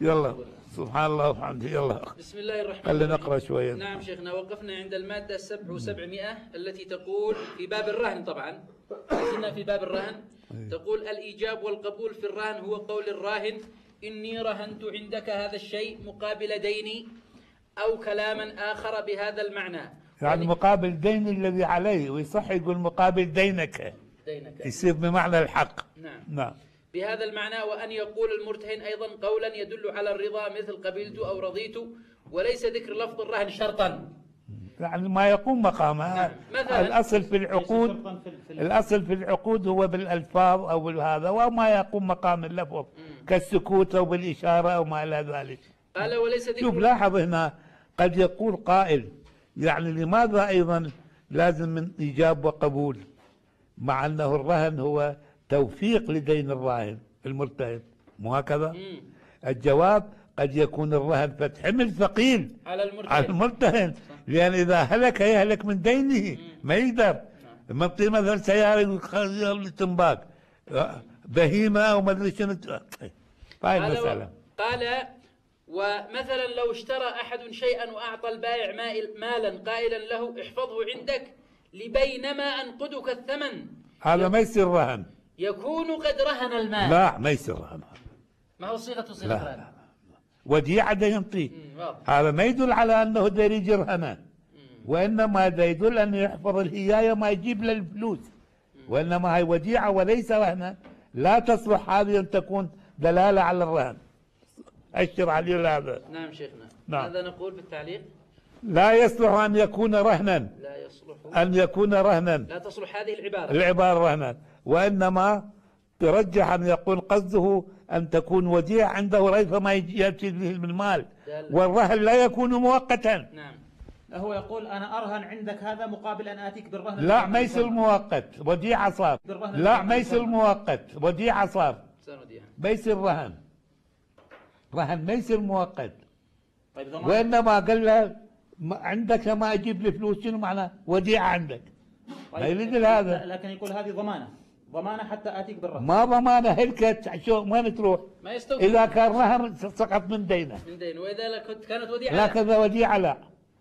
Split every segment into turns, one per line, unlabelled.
يلا سبحان الله وبحمده. يلا
بسم الله الرحمن
خلينا
الرحيم.
نقرأ شوية.
نعم شيخنا، وقفنا عند المادة 700 التي تقول في باب الرهن. طبعا كنا في باب الرهن. تقول الإيجاب والقبول في الرهن هو قول الراهن إني رهنت عندك هذا الشيء مقابل ديني، أو كلاما آخر بهذا المعنى.
يعني مقابل دين الذي عليه، ويصح يقول مقابل دينك يصير بمعنى الحق. نعم
بهذا المعنى. وأن يقول المرتهن أيضا قولا يدل على الرضا مثل قبلت أو رضيت، وليس ذكر لفظ الرهن شرطا،
يعني ما يقوم مقامه. الأصل في العقود، الأصل في العقود هو بالألفاظ أو بالهذا، وما يقوم مقام اللفظ كالسكوت أو بالإشارة أو ما إلى ذلك.
قال وليس ذكر.
شوف لاحظ هنا قد يقول قائل يعني لماذا أيضا لازم من إيجاب وقبول، مع أنه الرهن هو توفيق لدين الراهن المرتهن، مو هكذا؟ الجواب قد يكون الرهن فتح حمل ثقيل على المرتهن، لأن إذا هلك يهلك من دينه، ما يقدر. منطي مثلا سيارة يقول تنباك بهيمة أو ما أدري شنو، هاي المسألة.
قال ومثلا لو اشترى أحد شيئا وأعطى البائع مالا قائلا له احفظه عندك لبينما أنقدك الثمن،
هذا ما يصير رهن،
يكون قد رهن المال.
لا ما يصير رهن،
ما هو صيغة رهن،
وديعة دا ينطيه. هذا ما يدل على أنه دا يجي رهنا، وإنما دا يدل أنه يحفظ الهياية ما يجيب له الفلوس، وإنما هي وديعة وليس رهنا. لا تصلح هذه أن تكون دلالة على الرهن. أشر عليه هذا.
نعم شيخنا.
نعم.
ماذا نقول بالتعليق؟
لا يصلح أن يكون رهنا،
لا يصلح
أن يكون رهنا،
لا تصلح هذه
العبارة رهنا، وإنما ترجح أن يكون قصده أن تكون وديعة عنده ريثما يأتي به المال، والرهن لا يكون مؤقتا.
نعم.
هو يقول أنا أرهن عندك هذا مقابل أن آتيك بالرهن.
لا ما يصير مؤقت، وديعة صار. لا ما يصير مؤقت، وديعة صار. ما يصير رهن، رهن ما يصير مؤقت.
طيب
وإنما قال له عندك ما أجيب لي فلوس، شنو معناه؟ وديعة عندك.
طيب
ما يريد هذا.
لكن يقول هذه ضمانة حتى آتيك بالرهن.
ما ضمانة، هلكت شو وين تروح؟
ما يستوفي.
إذا كان رهن سقط من دينه.
وإذا كانت وديعة
لا كذا وديعة لا.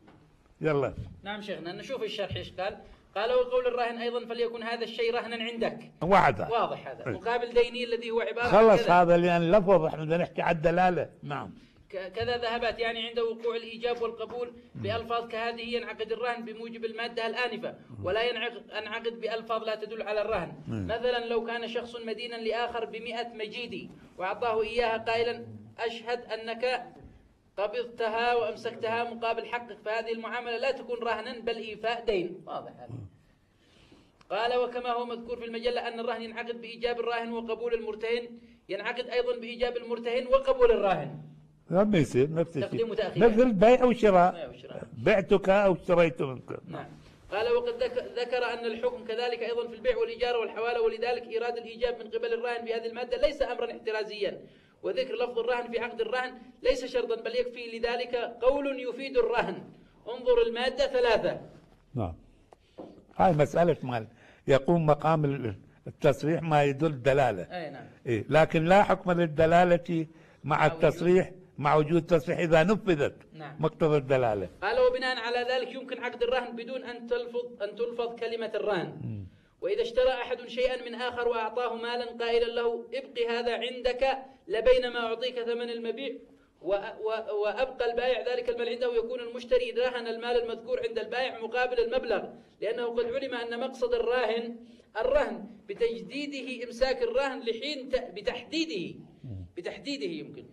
يلا.
نعم شيخنا، نشوف الشرح ايش قال. قال وقول الراهن أيضا فليكن هذا الشيء رهنا عندك. واضح هذا. مقابل ديني الذي هو عبارة
خلص هذا، لأن لفظ احنا بدنا نحكي على الدلالة. نعم.
كذا ذهبت يعني عند وقوع الإيجاب والقبول بألفاظ كهذه ينعقد الرهن بموجب المادة الآنفة، ولا ينعقد بألفاظ لا تدل على الرهن. مثلا لو كان شخص مدينا لآخر ب100 مجيدي وأعطاه إياها قائلا أشهد أنك قبضتها وأمسكتها مقابل حقك، فهذه المعاملة لا تكون رهنا بل إيفاء دين. واضح هذا. قال وكما هو مذكور في المجلة أن الرهن ينعقد بإيجاب الراهن وقبول المرتهن، ينعقد أيضا بإيجاب المرتهن وقبول الراهن.
ما يصير نفس الشيء،
تقديم وتأخير،
مثل بيع وشراء، بعتك أو اشتريت منك.
نعم. قال وقد ذكر أن الحكم كذلك أيضا في البيع والإيجار والحوالة، ولذلك إيراد الإيجاب من قبل الراهن بهذه المادة ليس أمرا احترازيا، وذكر لفظ الرهن في عقد الرهن ليس شرطا بل يكفي لذلك قول يفيد الرهن. انظر المادة 3.
نعم. هاي مسألة مال يقوم مقام التصريح ما يدل دلالة.
أي نعم.
إيه، لكن لا حكم للدلالة مع التصريح، مع وجود تصريح إذا نفذت.
نعم.
مقتضى الدلالة.
قال وبناء على ذلك يمكن عقد الرهن بدون أن تلفظ كلمة الرهن. وإذا اشترى أحد شيئا من آخر وأعطاه مالا قائلا له ابق هذا عندك لبينما أعطيك ثمن المبيع، وأبقى البائع ذلك المال عنده، ويكون المشتري رهن المال المذكور عند البائع مقابل المبلغ، لأنه قد علم أن مقصد الرهن بتجديده إمساك الرهن لحين بتحديده يمكن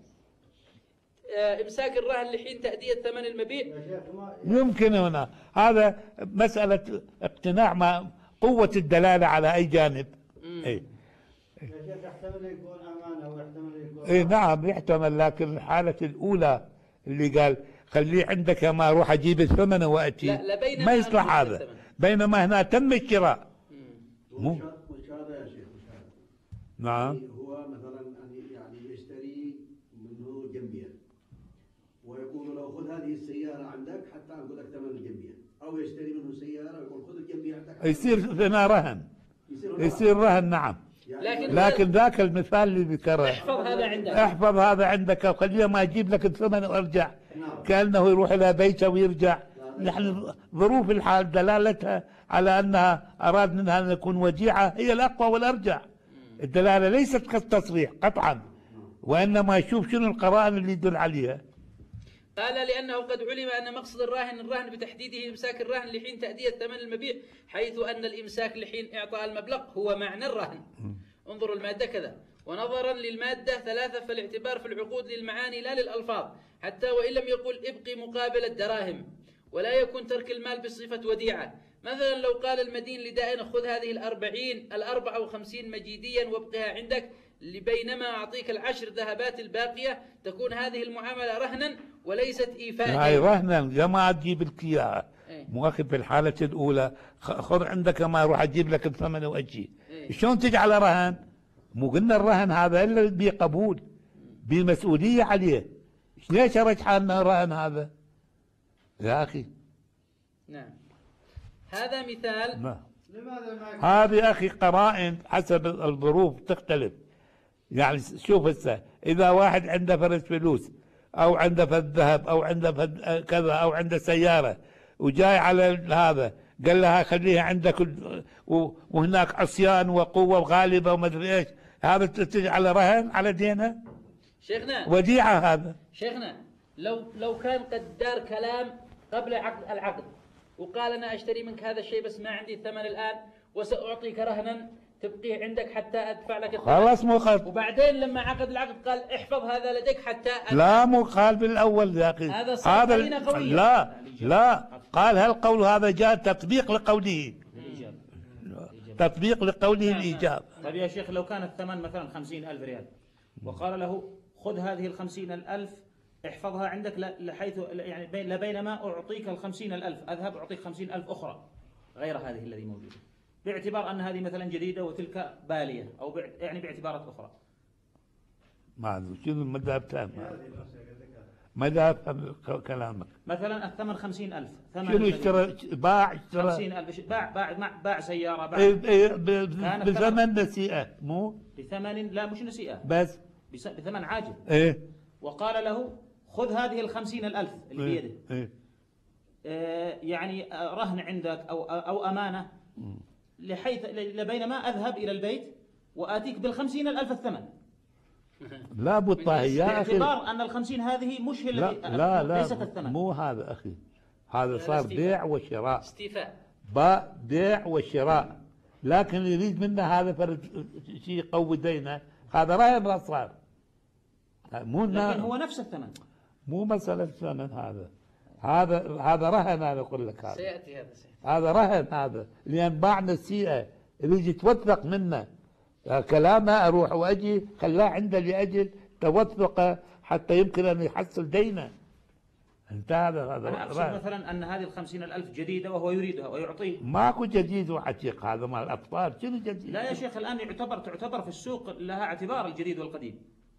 إمساك الرهن لحين تأدية ثمن المبيع.
يمكن هنا هذا مسألة اقتناع مع قوة الدلالة على أي جانب. إيه.
يحتمل يكون أمانة ويحتمل يكون.
إيه نعم يحتمل، لكن الحالة الأولى اللي قال خليه عندك ما أروح أجيب الثمن وأتي، ما يصلح هذا، بينما هنا تم الشراء.
مش هذا يا شيخ، مش هذا.
نعم.
هو مثلا يعني يشتري منه جميع ويقول له خذ هذه السيارة عندك حتى أنقذك ثمن الجميع، أو يشتري منه سيارة ويقول خذ الجميع عندك.
يصير هنا رهن، يصير رهن. نعم. لكن ذاك المثال اللي ذكره
احفظ هذا عندك.
احفظ هذا عندك وخليه ما يجيب لك الثمن وارجع كأنه يروح إلى بيته ويرجع. نحن ظروف الحال دلالتها على أنها أراد منها أن تكون وديعة هي الأقوى والأرجع. الدلالة ليست كالتصريح قطعا، وإنما يشوف شنو القرائن اللي يدل عليها.
قال لأنه قد علم أن مقصد الراهن بتحديده إمساك الرهن لحين تأدية ثمن المبيع، حيث أن الإمساك لحين إعطاء المبلغ هو معنى الرهن. انظروا المادة كذا. ونظرا للمادة 3 فالاعتبار في العقود للمعاني لا للألفاظ، حتى وإن لم يقل ابقي مقابل الدراهم، ولا يكون ترك المال بصفة وديعة. مثلا لو قال المدين لدائن خذ هذه 54 مجيديا وابقها عندك، بينما أعطيك 10 ذهبات الباقية، تكون هذه المعاملة رهنا وليست إيفاء.
هاي رهنا جماعة تجيب لك إياها، مو أخذ في الحالة الأولى خذ عندك ما أروح أجيب لك الثمن وأجي. شلون تجعله رهن؟ مو قلنا الرهن هذا إلا بقبول بمسؤولية عليه. ليش أرجح أنه رهن هذا يا أخي؟
نعم هذا مثال.
نعم. هذه أخي قرائن حسب الظروف تختلف. يعني شوف هسه إذا واحد عنده فرد فلوس أو عنده فد ذهب أو عنده فد كذا أو عنده سيارة وجاي على هذا قال لها خليها عندك وهناك عصيان وقوة غالبة وما أدري إيش، هذا تجعل رهن على دينه؟
شيخنا
وديعة هذا.
شيخنا لو كان قد دار كلام قبل عقد العقد وقال أنا أشتري منك هذا الشيء بس ما عندي الثمن الآن وسأعطيك رهنا تبقيه عندك حتى أدفع لك الثمن،
خلاص مو قال.
وبعدين لما عقد العقد قال احفظ هذا لديك حتى أدفع.
لا مو قال بالأول يا أخي.
هذا
لا قال هالقول هذا جاء تطبيق لقوله. تطبيق لقوله الإيجاب.
طيب يا شيخ لو كان الثمن مثلا 50,000 ريال وقال له خذ هذه 50,000 احفظها عندك لحيث يعني لبينما أعطيك 50,000 أذهب أعطيك 50,000 أخرى غير هذه الذي موجودة، باعتبار أن هذه مثلا جديدة وتلك بالية أو يعني باعتبارات أخرى.
ما أدري شنو المذهب تام، مذهب كلامك.
مثلا الثمن 50,000.
شنو اشترى؟ باع
50,000 باع سيارة
بثمن نسيئة مو؟
بثمن لا مش نسيئة
بس
بثمن عاجل. وقال له خذ هذه 50,000 اللي بيده. يعني رهن عندك أو أمانة لحيث لبينما أذهب إلى البيت وآتيك بال50,000 الثمن.
لا بطاهي يا أخي،
باعتبار أن 50 هذه مش هي
لا
ليست الثمن.
مو هذا أخي، هذا صار بيع وشراء.
استيفاء.
بيع وشراء، لكن يريد منا هذا فرد شيء يقوي دينه، هذا رهن صار. مو
لكن هو نفس الثمن.
مو مسألة ثمن هذا رهن. أنا أقول لك هذا
سيأتي
هذا رهن، هذا لأن باع نسيئة يريد يتوثق منه كلامه، أروح وأجي خلاه عنده لأجل توثقه حتى يمكن أن يحصل دينه. انت هذا
أنا أقصد مثلا أن هذه 50,000 جديدة وهو يريدها ويعطيه.
ماكو جديد وعتيق، هذا مال الأطفال. شنو جديد؟
لا يا شيخ الآن تعتبر في السوق لها اعتبار الجديد والقديم.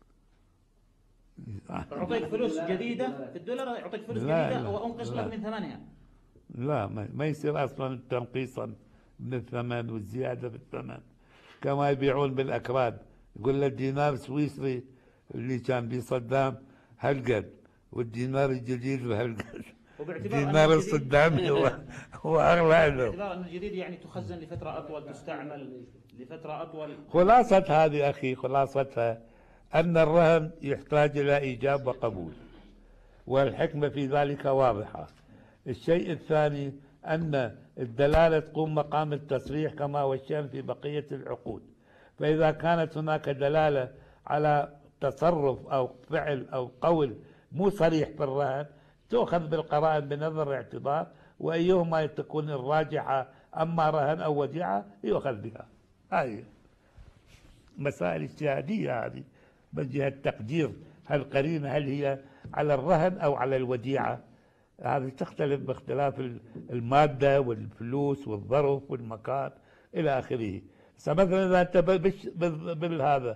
أعطيك فلوس جديدة في الدولار، يعطيك فلوس جديدة وأنقص لك من ثمنها.
لا ما يصير أصلا تنقيصا من الثمن والزيادة في الثمن كما يبيعون بالأكراد. يقول لك دينار سويسري اللي كان بصدام هالقد والدينار الجديد بهالقد. دينار الصدامي هو أغلى له.
باعتبار أن الجديد يعني تخزن لفترة أطول، تستعمل لفترة أطول.
خلاصة هذه أخي، خلاصتها أن الرهن يحتاج إلى إيجاب وقبول، والحكمة في ذلك واضحة. الشيء الثاني أن الدلالة تقوم مقام التصريح كما هو الشأن في بقية العقود. فإذا كانت هناك دلالة على تصرف أو فعل أو قول مو صريح في الرهن تؤخذ بالقرائن بنظر الاعتبار، وأيهما تكون الراجحة أما رهن أو وديعة يؤخذ بها. هذه مسائل اجتهادية هذه من جهة تقدير القرينة هل هي على الرهن أو على الوديعة. هذه تختلف باختلاف المادة والفلوس والظرف والمكان إلى آخره. مثلا إذا أنت بالهذا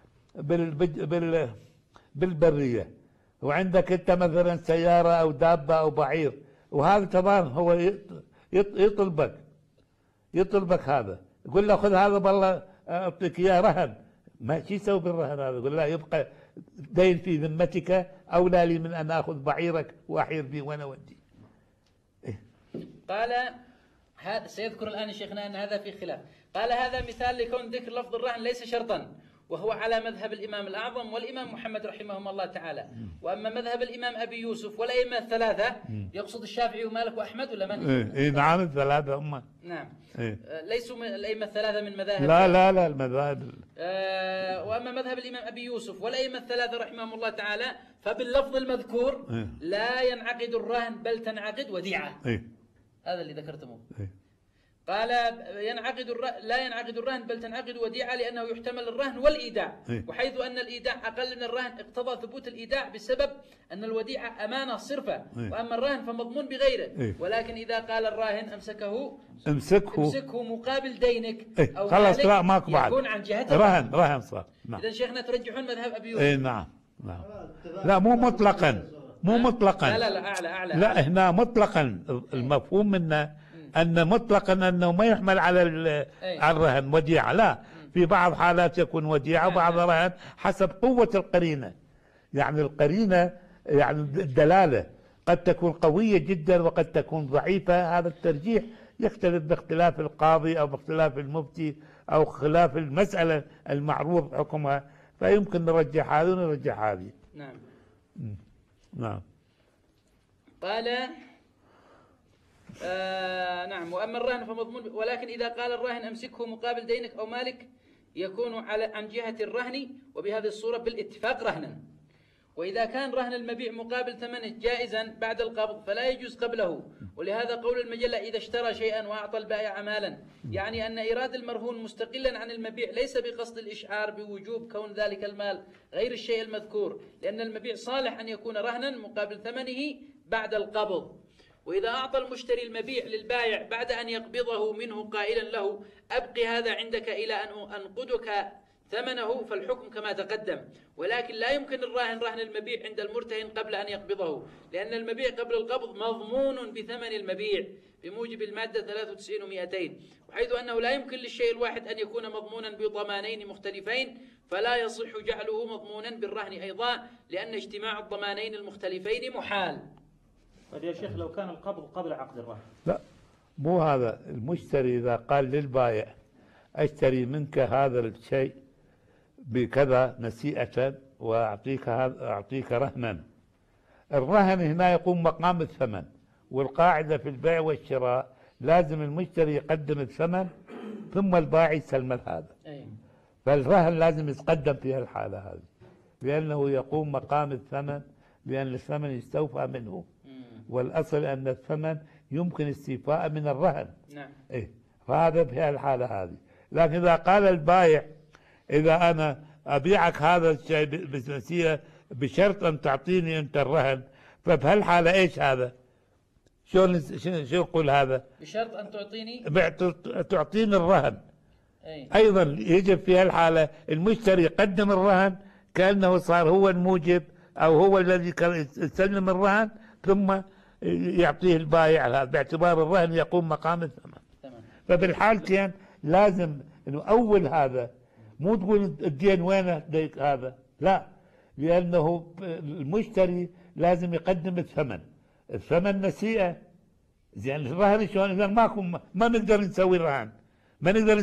بالبرية وعندك أنت مثلا سيارة أو دابة أو بعير، وهذا تمام هو يطلبك هذا، يقول له خذ هذا بالله أعطيك إياه رهن، ما شو يسوي بالرهن هذا؟ يقول لا، يبقى دين في ذمتك أولى لي من أن آخذ بعيرك وأحير به وأنا ودي.
قال سيذكر الآن شيخنا أن هذا في خلاف. قال هذا مثال لكون ذكر لفظ الرهن ليس شرطا، وهو على مذهب الإمام الأعظم والإمام محمد رحمهم الله تعالى. وأما مذهب الإمام أبي يوسف والأئمة الثلاثة، يقصد الشافعي ومالك وأحمد ولا من؟
إيه نعم، الثلاثة هم.
نعم.
إيه.
ليسوا من الأئمة الثلاثة من مذاهب.
لا المذاهب.
وأما مذهب الإمام أبي يوسف والأئمة الثلاثة رحمهم الله تعالى، فباللفظ المذكور لا ينعقد الرهن بل تنعقد وديعة. هذا اللي ذكرتموه. قال لا ينعقد الرهن بل تنعقد وديعة، لأنه يحتمل الرهن والإيداع، وحيث أن الإيداع أقل من الرهن اقتضى ثبوت الإيداع بسبب أن الوديعة أمانة صرفة، وأما الرهن فمضمون بغيره. ولكن إذا قال الراهن امسكه مقابل دينك أو
خلاص، لا ماكو بعد،
يكون عن جهته
رهن صار. نعم.
إذا شيخنا ترجحون مذهب أبي يوسف.
نعم. لا مو مطلقا.
لا أعلى.
لا هنا مطلقا المفهوم منه أن مطلقا أنه ما يحمل على الرهن وديعة، لا، في بعض حالات يكون وديعة وبعض رهن حسب قوة القرينة. يعني القرينة يعني الدلالة قد تكون قوية جدا وقد تكون ضعيفة، هذا الترجيح يختلف باختلاف القاضي أو باختلاف المفتي أو خلاف المسألة المعروض حكمها، فيمكن نرجح هذه ونرجح هذه. نعم.
قال نعم. وأما الرهن فمضمون، ولكن إذا قال الراهن أمسكه مقابل دينك أو مالك يكون عن جهة الرهن، وبهذه الصورة بالاتفاق رهنا. وإذا كان رهن المبيع مقابل ثمنه جائزا بعد القبض فلا يجوز قبله. ولهذا قول المجلة إذا اشترى شيئا وأعطى البائع مالا، يعني أن إيراد المرهون مستقلا عن المبيع ليس بقصد الإشعار بوجوب كون ذلك المال غير الشيء المذكور، لأن المبيع صالح أن يكون رهنا مقابل ثمنه بعد القبض. وإذا أعطى المشتري المبيع للبائع بعد أن يقبضه منه قائلا له أبقي هذا عندك إلى أن أنقدك ثمنه، فالحكم كما تقدم. ولكن لا يمكن الراهن رهن المبيع عند المرتهن قبل أن يقبضه، لأن المبيع قبل القبض مضمون بثمن المبيع بموجب المادة 93 و200، وحيث أنه لا يمكن للشيء الواحد أن يكون مضمونا بضمانين مختلفين، فلا يصح جعله مضمونا بالرهن أيضا، لأن اجتماع الضمانين المختلفين محال.
طيب يا شيخ، لو كان القبض قبل عقد الرهن؟
لا مو هذا. المشتري إذا قال للبائع أشتري منك هذا الشيء بكذا نسيئة وأعطيك رهنا، الرهن هنا يقوم مقام الثمن، والقاعدة في البيع والشراء لازم المشتري يقدم الثمن ثم البائع يسلم هذا. فالرهن لازم يتقدم في الحالة هذه، لأنه يقوم مقام الثمن، لأن الثمن يستوفى منه، والأصل أن الثمن يمكن استيفاء من الرهن.
نعم.
فهذا في الحالة هذه. لكن إذا قال البائع إذا أنا أبيعك هذا الشيء بنسيئة بشرط أن تعطيني أنت الرهن، فبهالحالة إيش هذا؟ شو نقول هذا؟
بشرط أن
تعطيني الرهن. أيضا يجب في هالحالة المشتري يقدم الرهن كأنه صار هو الموجب أو هو الذي يسلم الرهن، ثم يعطيه البائع هذا باعتبار الرهن يقوم مقام الثمن. فبالحالتين لازم انه اول هذا مو تقول الدين وينه هذا، لا، لانه المشتري لازم يقدم الثمن نسيئه. زين الرهن شلون؟ اذا ماكو ما نقدر نسوي رهن، ما نقدر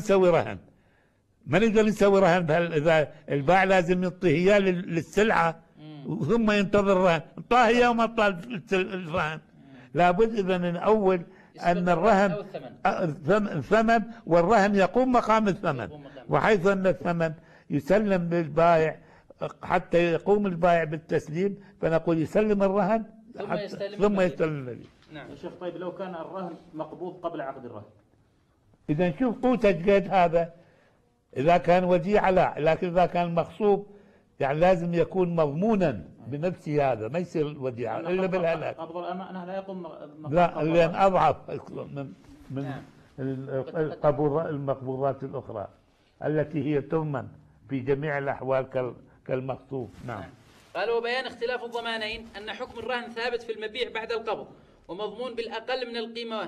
نسوي رهن اذا البائع لازم يعطيه اياه للسلعه ثم ينتظر الرهن، اعطاه اياه وما اعطاه الرهن. لابد اذا من اول ان الرهن الثمن والرهن يقوم مقام الثمن، وحيث ان الثمن يسلم للبائع حتى يقوم البائع بالتسليم، فنقول يسلم الرهن ثم يستلم المبيع.
نعم يا شيخ. طيب لو كان الرهن مقبوض قبل عقد الرهن؟
اذا نشوف قوته قد هذا. اذا كان وديعه لا، لكن اذا كان مغصوب يعني لازم يكون مضمونا بنفسه، هذا ما يصير وديعه الا بالهلاك.
قبض الامانه لا يقوم
لا، لان اضعف من المقبوضات الاخرى التي هي تضمن في جميع الاحوال كالمخطوف. نعم.
قال وبيان اختلاف الضمانين أن حكم الرهن ثابت في المبيع بعد القبض، ومضمون بالأقل من القيمة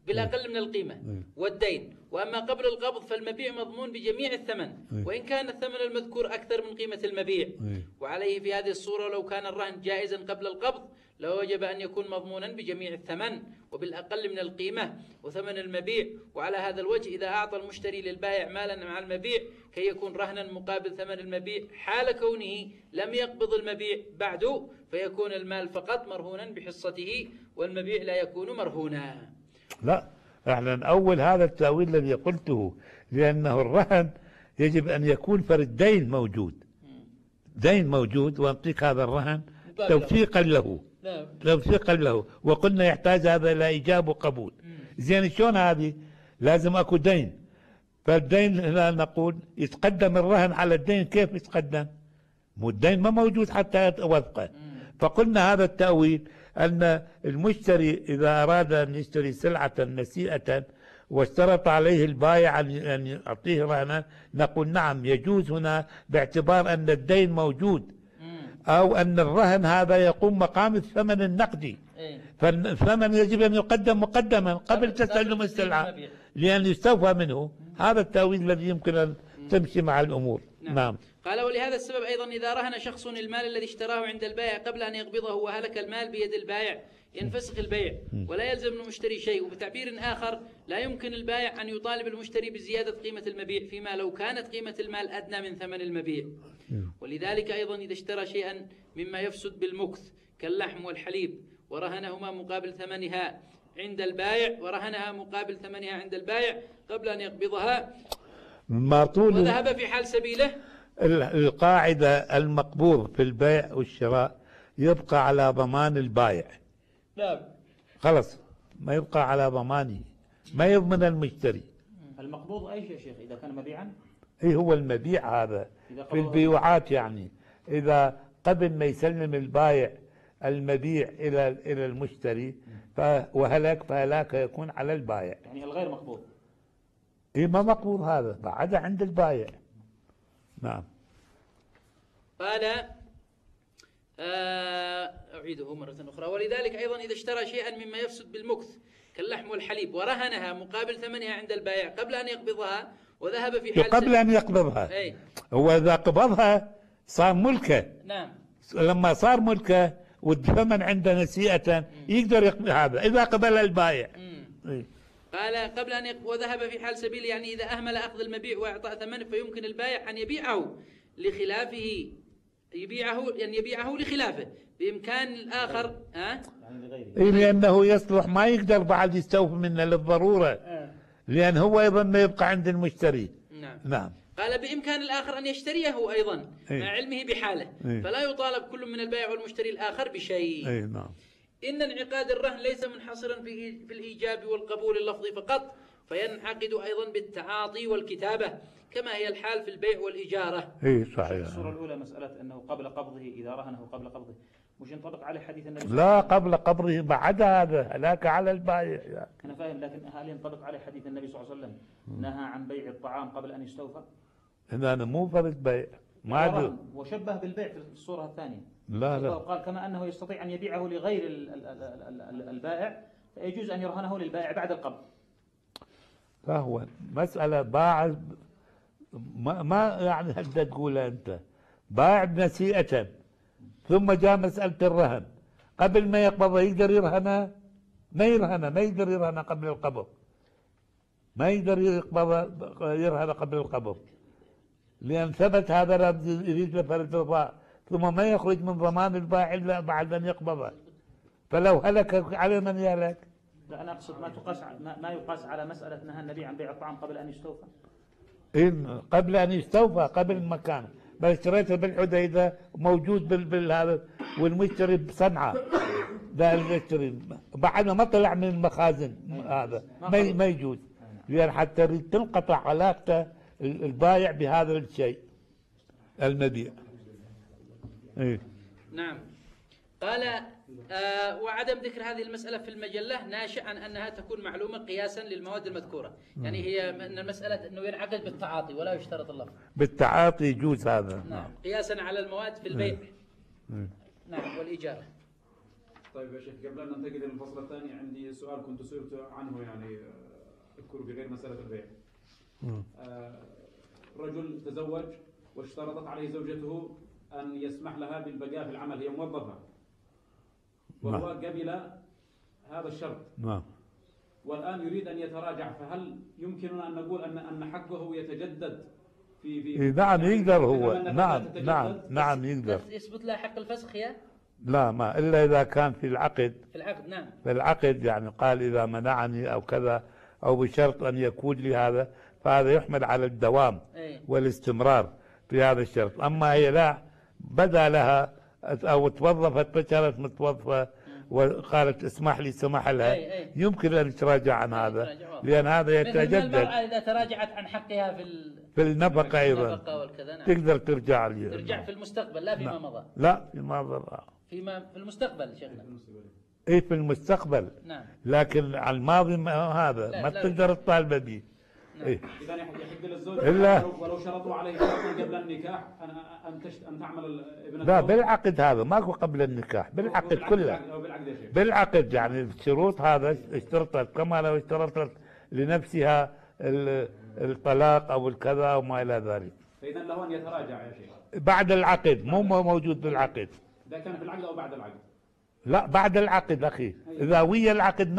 بالأقل من القيمة والدين. وأما قبل القبض فالمبيع مضمون بجميع الثمن وإن كان الثمن المذكور أكثر من قيمة المبيع. وعليه في هذه الصورة لو كان الرهن جائزا قبل القبض لوجب أن يكون مضمونا بجميع الثمن وبالأقل من القيمة وثمن المبيع. وعلى هذا الوجه إذا أعطى المشتري للبائع مالا مع المبيع كي يكون رهنا مقابل ثمن المبيع حال كونه لم يقبض المبيع بعد فيكون المال فقط مرهونا بحصته والمبيع لا يكون مرهونا.
لا، احنا نأول هذا التأويل الذي قلته، لأنه الرهن يجب أن يكون فرد دين موجود، دين موجود وأعطيك هذا الرهن توثيقا له، توثيقا له، وقلنا يحتاج هذا إلى إيجاب وقبول. زين شلون هذه؟ لازم أكو دين، فالدين هنا نقول يتقدم الرهن على الدين. كيف يتقدم؟ مو الدين ما موجود حتى يتوثقه. فقلنا هذا التأويل أن المشتري إذا أراد أن يشتري سلعة نسيئة واشترط عليه البائع أن يعطيه رهنا نقول نعم يجوز هنا باعتبار أن الدين موجود أو أن الرهن هذا يقوم مقام الثمن النقدي. فالثمن يجب أن يقدم مقدما قبل تسلم السلعة لأن يستوفى منه. هذا التأويل الذي يمكن أن تمشي مع الأمور. نعم.
قال ولهذا السبب أيضا إذا رهن شخص المال الذي اشتراه عند البائع قبل أن يقبضه وهلك المال بيد البائع ينفسخ البيع ولا يلزم المشتري شيء. وبتعبير آخر لا يمكن البائع أن يطالب المشتري بزيادة قيمة المبيع فيما لو كانت قيمة المال أدنى من ثمن المبيع. ولذلك أيضا إذا اشترى شيئا مما يفسد بالمكث كاللحم والحليب ورهنهما مقابل ثمنها عند البائع عند البائع قبل أن يقبضها وذهب في حال سبيله.
القاعدة المقبوض في البيع والشراء يبقى على ضمان البائع.
نعم.
خلص ما يبقى على ضمانه، ما يضمن المشتري.
المقبوض أي شيء شيخ إذا كان مبيعا؟
اي هو المبيع هذا في البيوعات، يعني إذا قبل ما يسلم البائع المبيع إلى المشتري وهلك فهلاك يكون على البائع.
يعني الغير مقبوض.
اي ما مقبوض هذا بعد عند البائع. نعم.
قال أعيده مرة أخرى ولذلك أيضا إذا اشترى شيئا مما يفسد بالمكث كاللحم والحليب ورهنها مقابل ثمنها عند البائع قبل أن يقبضها وذهب في حال
قبل أن يقبضها.
أي.
هو إذا قبضها صار ملكه.
نعم.
لما صار ملكه والثمن عنده نسيئة يقدر يقبض هذا إذا قبل البائع.
قال قبل أن وذهب في حال سبيل يعني إذا أهمل أخذ المبيع وإعطاء ثمنه فيمكن البائع أن يبيعه لخلافه يبيعه لخلافه بإمكان الآخر
لأنه يصلح ما يقدر بعد يستوفي منه للضرورة لأن هو أيضا ما يبقى عند المشتري. نعم.
قال بإمكان الآخر أن يشتريه أيضا مع علمه بحاله فلا يطالب كل من البائع والمشتري الآخر بشيء.
نعم.
إن انعقاد الرهن ليس منحصرا في الإيجاب والقبول اللفظي فقط فينعقد أيضا بالتعاطي والكتابة كما هي الحال في البيع والإجارة.
صحيح.
الصورة الأولى مسألة أنه قبل قبضه إذا رهنه قبل قبضه مش ينطبق عليه حديث النبي
لا قبل قبضه بعد هذا هلاك على البائع.
أنا فاهم لكن هل ينطبق عليه حديث النبي صلى الله عليه وسلم نهى عن بيع الطعام قبل أن يستوفى؟
هنا مو فرد بيع ما
وشبه بالبيع في الصورة الثانية.
لا
قال كما أنه يستطيع أن يبيعه لغير البائع فيجوز أن يرهنه للبائع بعد القبض.
فهو مسألة باع ما يعني هل تقول أنت باع نسيئة ثم جاء مسألة الرهن قبل ما يقبض يقدر يرهنه؟ ما يقدر يرهنه قبل القبض، ما يقدر يرهنه قبل القبض لأن ثبت هذا يريد لفرد رضاء ثم ما يخرج من ضمان البائع إلا بعد أن يقبضه. فلو هلك على من يهلك؟
لا أنا أقصد ما يقاس على مسألة نهى النبي عن بيع الطعام قبل أن يستوفى.
إن قبل أن يستوفى قبل المكان بل اشتريته بالحديدة موجود بالهذا والمشتري بصنعاء ده المشتري بعد ما طلع من المخازن هذا ما يجوز لأن حتى تنقطع علاقته البائع بهذا الشيء المبيع.
نعم. قال وعدم ذكر هذه المسألة في المجلة ناشئ عن أنها تكون معلومة قياسا للمواد المذكورة. يعني هي أن المسألة أنه ينعقد بالتعاطي ولا يشترط اللفظ.
بالتعاطي يجوز هذا.
نعم. قياسا على المواد في البيع. نعم والإيجارة.
طيب يا شيخ، قبل أن ننتقل للفصل الثاني عندي سؤال كنت سئلت عنه، يعني أذكر بغير مسألة البيع. رجل تزوج واشترطت عليه زوجته أن يسمح لها بالبقاء في العمل، هي موظفة، وهو قبل هذا الشرط.
نعم.
والآن يريد أن يتراجع، فهل يمكننا أن نقول أن حقه يتجدد في
نعم يقدر هو،
نعم
يقدر.
يثبت له حق الفسخ يا؟
لا، ما إلا إذا كان في العقد.
نعم.
في العقد يعني قال إذا منعني أو كذا، أو بشرط أن يكون لي هذا، فهذا يحمل على الدوام والاستمرار في هذا الشرط. أما هي لا، بدا لها أو توظفت فشلت متوظفة وقالت اسمح لي، سمح لها، يمكن أن تراجع عن هذا، لأن هذا يتجدد.
المرأة إذا تراجعت عن حقها في
النفقة أيضا تقدر ترجع لي.
ترجع في المستقبل، لا فيما مضى.
لا فيما مضى،
في المستقبل شيخنا.
اي في المستقبل.
نعم.
لكن على الماضي هذا ما تقدر تطالب به.
نعم.
إيه؟
إذا يحق للزوج ولو شرطوا عليه شرطا قبل النكاح أن تعمل ابنته.
لا، بالعقد هذا ماكو قبل النكاح، بالعقد كله. بالعقد يعني الشروط هذا اشترطت، كما لو اشترطت لنفسها الطلاق أو الكذا أو ما إلى ذلك.
فإذا له أن يتراجع يا شيخ
بعد العقد، مو موجود بالعقد.
إذا كان في العقد أو بعد العقد؟
لا، بعد العقد أخي. إذا ويا العقد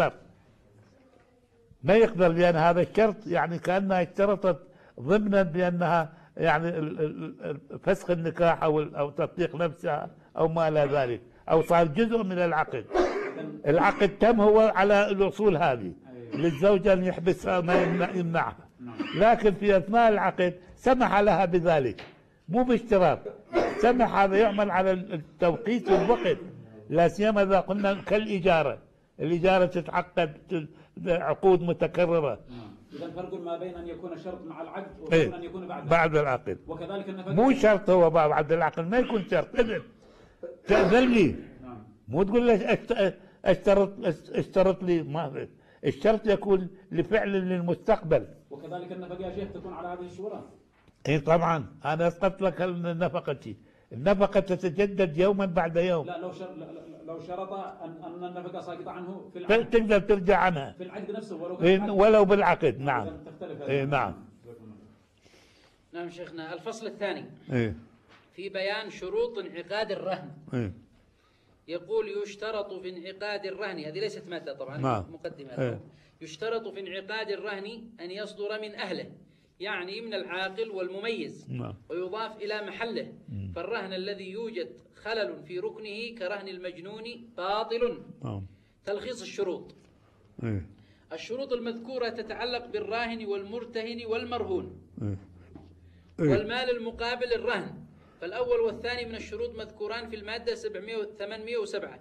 ما يقدر لأن هذا الشرط يعني كأنها اشترطت ضمنا بأنها يعني فسخ النكاح أو تطليق نفسها أو ما إلى ذلك، أو صار جزء من العقد. العقد تم هو على الأصول هذه، للزوجة أن يحبسها ما يمنعها، لكن في أثناء العقد سمح لها بذلك، مو باشتراط. سمح، هذا يعمل على التوقيت والوقت، لا سيما إذا قلنا كالإجارة. الإجارة تتعقد عقود متكررة.
إذا فرق ما بين أن يكون شرط مع العقد وبين أن يكون
بعد العقد.
وكذلك
مو شرط هو بعد العقد، ما يكون شرط. إذن تأذن لي، مو تقول لي اشترط لي، ما الشرط يكون لفعل للمستقبل.
وكذلك النفقة يا شيخ تكون على هذه الصورة.
اي طبعا، انا اسقطت لك النفقة تتجدد يوما بعد يوم.
لا، لو شرط أن النفقة ساقطة عنه في العقد
تقدر ترجع عنها
في العقد نفسه
ولو بالعقد. نعم. نعم.
نعم شيخنا. الفصل الثاني
في
بيان شروط انعقاد الرهن. يقول يشترط في انعقاد الرهن، هذه ليست مادة طبعا، مقدمة. يشترط في انعقاد الرهن أن يصدر من أهله، يعني من العاقل والمميز، ويضاف إلى محله. فالرهن الذي يوجد خلل في ركنه كرهن المجنون باطل. تلخيص الشروط. الشروط المذكورة تتعلق بالراهن والمرتهن والمرهون والمال المقابل الرهن. فالأول والثاني من الشروط مذكوران في المادة 807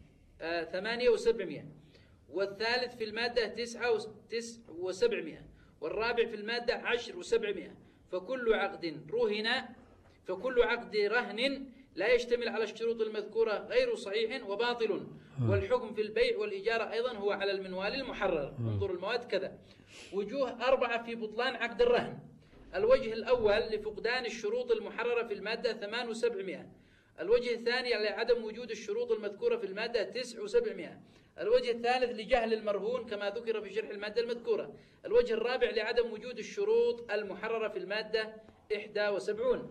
و700، والثالث في المادة 9 و700، والرابع في المادة 10 و700. فكل عقد رهن لا يشتمل على الشروط المذكورة غير صحيح وباطل. والحكم في البيع والإجارة أيضا هو على المنوال المحرر. انظروا المواد كذا. وجوه 4 في بطلان عقد الرهن. الوجه الأول لفقدان الشروط المحررة في المادة 8 و700. الوجه الثاني لعدم وجود الشروط المذكورة في المادة 9 و700. الوجه الثالث لجهل المرهون كما ذكر في شرح المادة المذكورة. الوجه الرابع لعدم وجود الشروط المحررة في المادة 71.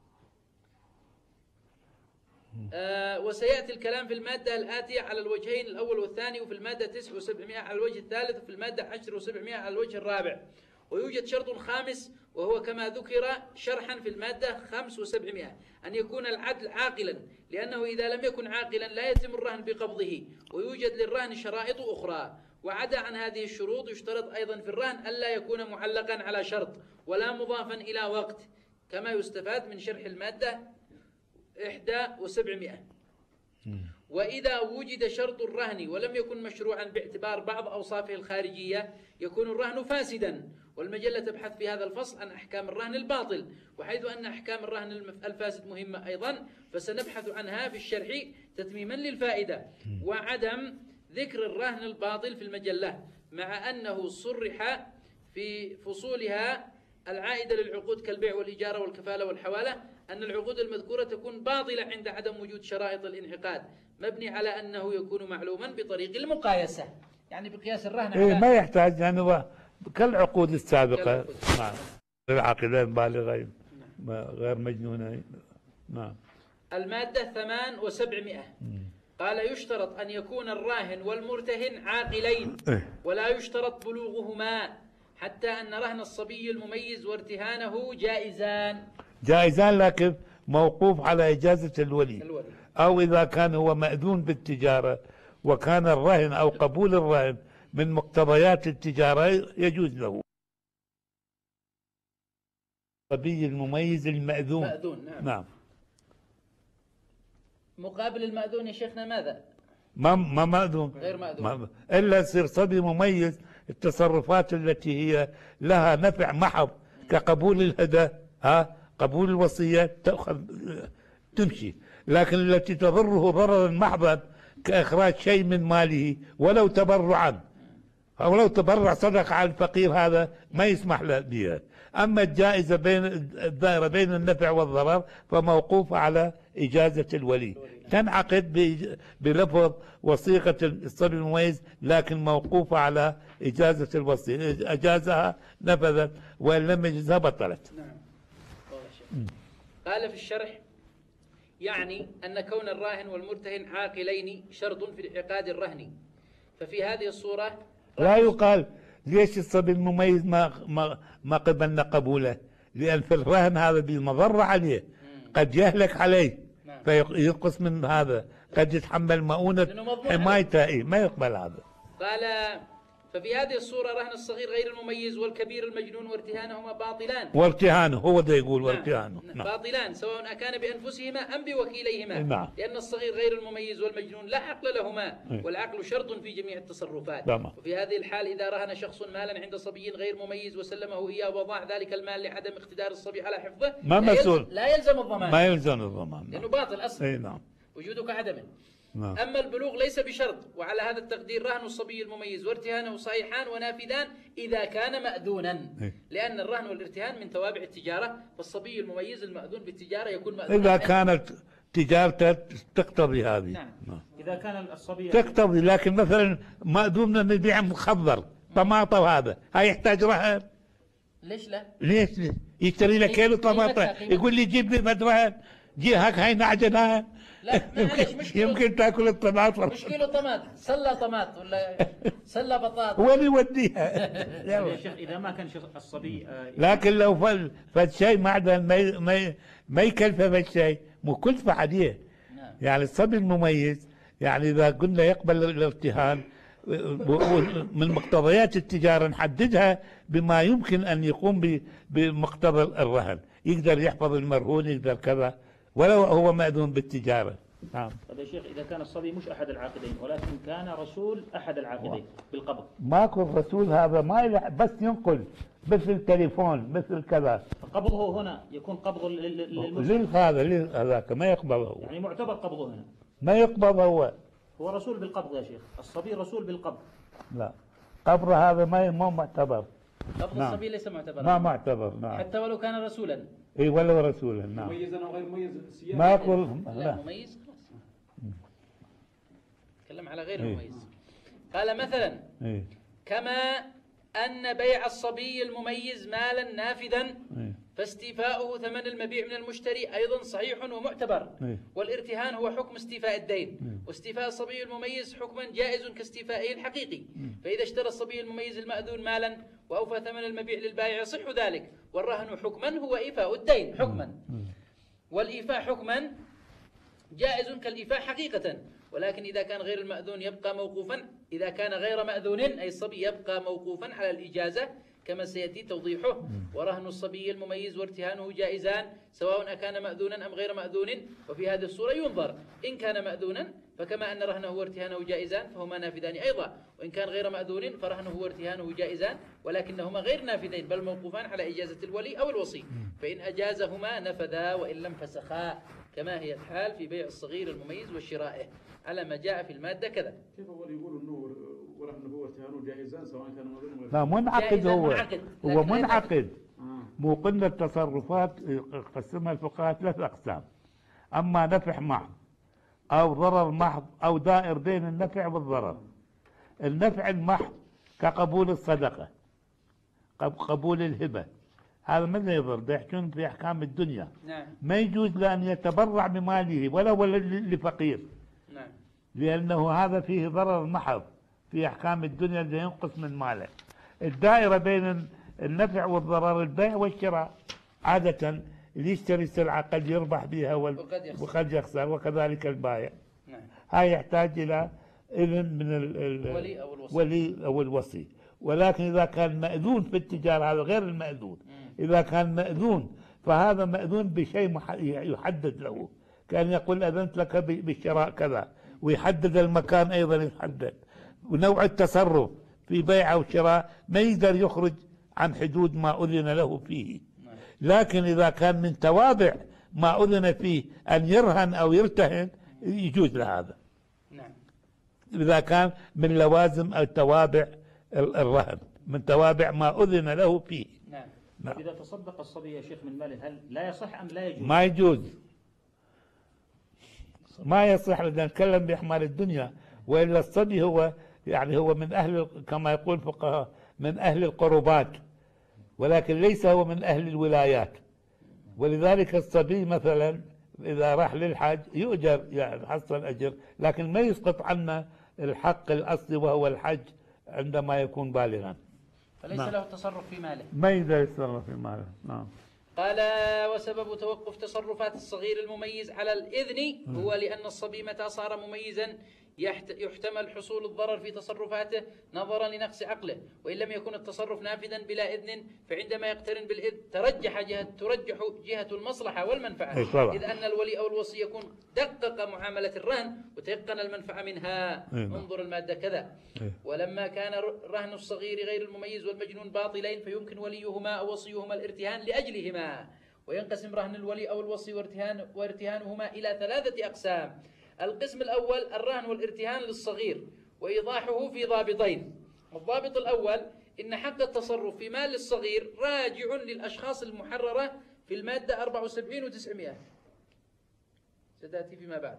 وسيأتي الكلام في المادة الآتية على الوجهين الأول والثاني، وفي المادة 9 و700 على الوجه الثالث، وفي المادة 10 و700 على الوجه الرابع. ويوجد شرط خامس وهو كما ذكر شرحا في المادة 5 و700، أن يكون العدل عاقلا، لأنه إذا لم يكن عاقلا لا يتم الرهن بقبضه. ويوجد للرهن شرائط أخرى، وعدا عن هذه الشروط يشترط أيضا في الرهن ألا يكون معلقا على شرط ولا مضافا إلى وقت، كما يستفاد من شرح المادة 1 و700. وإذا وجد شرط الرهن ولم يكن مشروعا باعتبار بعض أوصافه الخارجية يكون الرهن فاسدا. والمجلة تبحث في هذا الفصل عن أحكام الرهن الباطل، وحيث أن أحكام الرهن الفاسد مهمة أيضا فسنبحث عنها في الشرح تتميما للفائدة. وعدم ذكر الرهن الباطل في المجلة مع أنه صرح في فصولها العائدة للعقود كالبيع والإجارة والكفالة والحوالة أن العقود المذكورة تكون باطلة عند عدم وجود شرائط الانعقاد، مبني على أنه يكون معلوما بطريق المقايسة، يعني بقياس الرهن
إيه
على
ما يحتاج يعني هو كالعقود السابقة.
كالعقود.
نعم. العاقلين بالغين غير مجنونين. نعم.
المادة 8 و700 قال يشترط أن يكون الراهن والمرتهن عاقلين ولا يشترط بلوغهما، حتى أن رهن الصبي المميز وارتهانه جائزان.
جائزان لكن موقوف على إجازة الولي. أو إذا كان هو مأذون بالتجارة وكان الرهن أو قبول الرهن من مقتضيات التجارة يجوز له. الصبي المميز المأذون.
مأذون. نعم. مقابل المأذون يا شيخنا ماذا؟
ما مأذون.
غير مأذون.
إلا يصير صبي مميز، التصرفات التي هي لها نفع محض كقبول الهدى، قبول الوصية تأخذ تمشي، لكن التي تضره ضررا محضا كإخراج شيء من ماله ولو تبرعا أو لو تبرع صدق على الفقير هذا ما يسمح له بها. أما الجائزة بين الدائرة بين النفع والضرر فموقوفة على إجازة الولي، تنعقد بلفظ وثيقة الصبي المميز لكن موقوفة على إجازة الوصي، أجازها نفذت وإن لم يجزها بطلت.
نعم. قال في الشرح يعني أن كون الراهن والمرتهن عاقلين شرط في انعقاد الرهن، ففي هذه الصورة
لا يقال ليش الصبي المميز ما قبلنا قبوله، لأن في الرهن هذا بمضرة عليه، قد يهلك عليه فينقص من هذا، قد يتحمل مؤونة حمايته، ما يقبل هذا.
قال ففي هذه الصورة رهن الصغير غير المميز والكبير المجنون وارتهانهما باطلان.
وارتهانه هو ده يقول وارتهانه.
نعم. باطلان سواء أكان بأنفسهما أم بوكيليهما.
نعم.
لأن الصغير غير المميز والمجنون لا عقل لهما، والعقل شرط في جميع التصرفات.
نعم.
وفي هذه الحال إذا رهن شخص مالا عند صبي غير مميز وسلمه إياه وضاع ذلك المال لعدم اقتدار الصبي على حفظه
ما مسؤول،
لا يلزم الضمان،
ما يلزم الضمان
لأنه باطل أصلا.
نعم.
وجوده كعدمه.
نعم.
أما البلوغ ليس بشرط، وعلى هذا التقدير رهن الصبي المميز وارتهانه صحيحان ونافذان إذا كان مأذونا، لأن الرهن والارتهان من توابع التجارة، فالصبي المميز المأذون بالتجارة يكون مأذونا
إذا كانت تجارته تقتضي هذه.
نعم. إذا كان الصبي
تقتضي، لكن مثلا مأذون أن يبيع مخضر طماطة وهذا هاي يحتاج رهن.
ليش لا؟
ليش يشتري لك كيلو طماطة يقول لي جيب لي مدرهن، جي هاك هاي نعجنها.
لا معلش
يمكن تاكل الطماطم،
مش كيلو طماط، سلة طماط ولا سلة بطاطا.
وين يوديها؟
يا شيخ إذا ما كان الصبي
لكن لو فالشيء معدن ما يكلفه فالشيء مو كلفة عليه. يعني الصبي المميز يعني إذا قلنا يقبل الارتهان من مقتضيات التجارة نحددها بما يمكن أن يقوم بمقتضى الرهن، يقدر يحفظ المرهون، يقدر كذا ولو هو مأذون بالتجارة. نعم.
طيب يا شيخ إذا كان الصبي مش أحد العاقدين ولكن كان رسول أحد العاقدين بالقبض،
ماكو الرسول هذا ما بس ينقل مثل تليفون مثل كذا،
قبضه هنا يكون قبض للمسلم
هذاك ما يقبضه،
يعني معتبر قبضه هنا
ما يقبض هو
رسول بالقبض يا شيخ، الصبي رسول بالقبض.
لا قبر هذا ما معتبر.
قبض الصبي ليس معتبرا،
ما معتبر. نعم.
حتى ولو كان رسولا.
اي ولو رسولا. نعم.
مميزا او غير مميز
ما يقول
لا مميز خلاص. تكلم على غير المميز. قال مثلا كما أن بيع الصبي المميز مالا نافذا فاستيفاؤه ثمن المبيع من المشتري أيضا صحيح ومعتبر، والارتهان هو حكم استيفاء الدين، واستيفاء الصبي المميز حكما جائز كاستيفائه الحقيقي. فإذا اشترى الصبي المميز المأذون مالا وأوفى ثمن المبيع للبائع يصح ذلك، والرهن حكما هو إيفاء الدين حكما، والإيفاء حكما جائز كالإيفاء حقيقة. ولكن إذا كان غير المأذون يبقى موقوفا، إذا كان غير مأذون أي الصبي يبقى موقوفا على الإجازة كما سيأتي توضيحه. ورهن الصبي المميز وارتهانه جائزان سواء أكان مأذونا أم غير مأذون، وفي هذه الصورة ينظر إن كان مأذونا فكما أن رهنه وارتهانه جائزان فهما نافذان أيضا، وإن كان غير مأذون فرهنه وارتهانه جائزان ولكنهما غير نافذين بل موقوفان على إجازة الولي أو الوصي، فإن أجازهما نفذا وإن لم فسخا، كما هي الحال في بيع الصغير المميز وشرائه على ما جاء في المادة كذا.
كيف هو يقول انه ورهنه وارتهانه جائزان سواء كان مأذون؟
لا منعقد، هو منعقد مو قلنا التصرفات قسمها الفقهاء 3 أقسام، أما نفع محض أو ضرر محض أو دائر بين النفع والضرر. النفع المحض كقبول الصدقة، قبول الهبة، هذا ما يضر، يحكون في أحكام الدنيا.
نعم.
ما يجوز له أن يتبرع بماله ولا لفقير،
نعم.
لأنه هذا فيه ضرر محض في أحكام الدنيا اللي ينقص من ماله. الدائرة بين النفع والضرر البيع والشراء، عادة اللي يشتري سلعة قد يربح بها وقد يخسر، وكذلك البائع.
نعم.
هاي يحتاج إلى إذن من الولي أو الوصي. ولكن إذا كان مأذون في التجارة، هذا غير المأذون. إذا كان مأذون فهذا مأذون بشيء يحدد له، كان يقول أذنت لك بالشراء كذا، ويحدد المكان أيضا يحدد، ونوع التصرف في بيع أو شراء ما يقدر يخرج عن حدود ما أذن له فيه. لكن إذا كان من توابع ما أذن فيه أن يرهن أو يرتهن يجوز له هذا.
نعم.
إذا كان من لوازم أو توابع الرهن، من توابع ما أذن له فيه.
نعم.
نعم.
إذا تصدق الصبي يا شيخ من ماله هل لا يصح أم لا يجوز؟
ما يجوز، ما يصح، لأن نتكلم بأحمال الدنيا. وإلا الصبي هو يعني هو من أهل، كما يقول الفقهاء، من أهل القربات، ولكن ليس هو من أهل الولايات. ولذلك الصبي مثلا إذا راح للحج يؤجر، يعني حصل أجر، لكن ما يسقط عنا الحق الأصلي وهو الحج عندما يكون بالغا.
فليس
نعم.
له تصرف في ماله.
ما يقدر يتصرف في ماله. نعم.
قال: وسبب توقف تصرفات الصغير المميز على الإذن هو لأن الصبي متى صار مميزا يحتمل حصول الضرر في تصرفاته نظرا لنقص عقله، وإن لم يكن التصرف نافذا بلا إذن فعندما يقترن بالإذن ترجح جهة المصلحة والمنفعة، إذ أن الولي أو الوصي يكون دقق معاملة الرهن وتيقن المنفعة منها. انظر المادة كذا. ولما كان رهن الصغير غير المميز والمجنون باطلين فيمكن وليهما أو وصيهما الارتهان لأجلهما. وينقسم رهن الولي أو الوصي وارتهانهما إلى 3 أقسام. القسم الأول الرهن والارتهان للصغير، وإيضاحه في ضابطين. الضابط الأول إن حق التصرف في مال الصغير راجع للأشخاص المحررة في المادة 74 و900 ستأتي فيما بعد.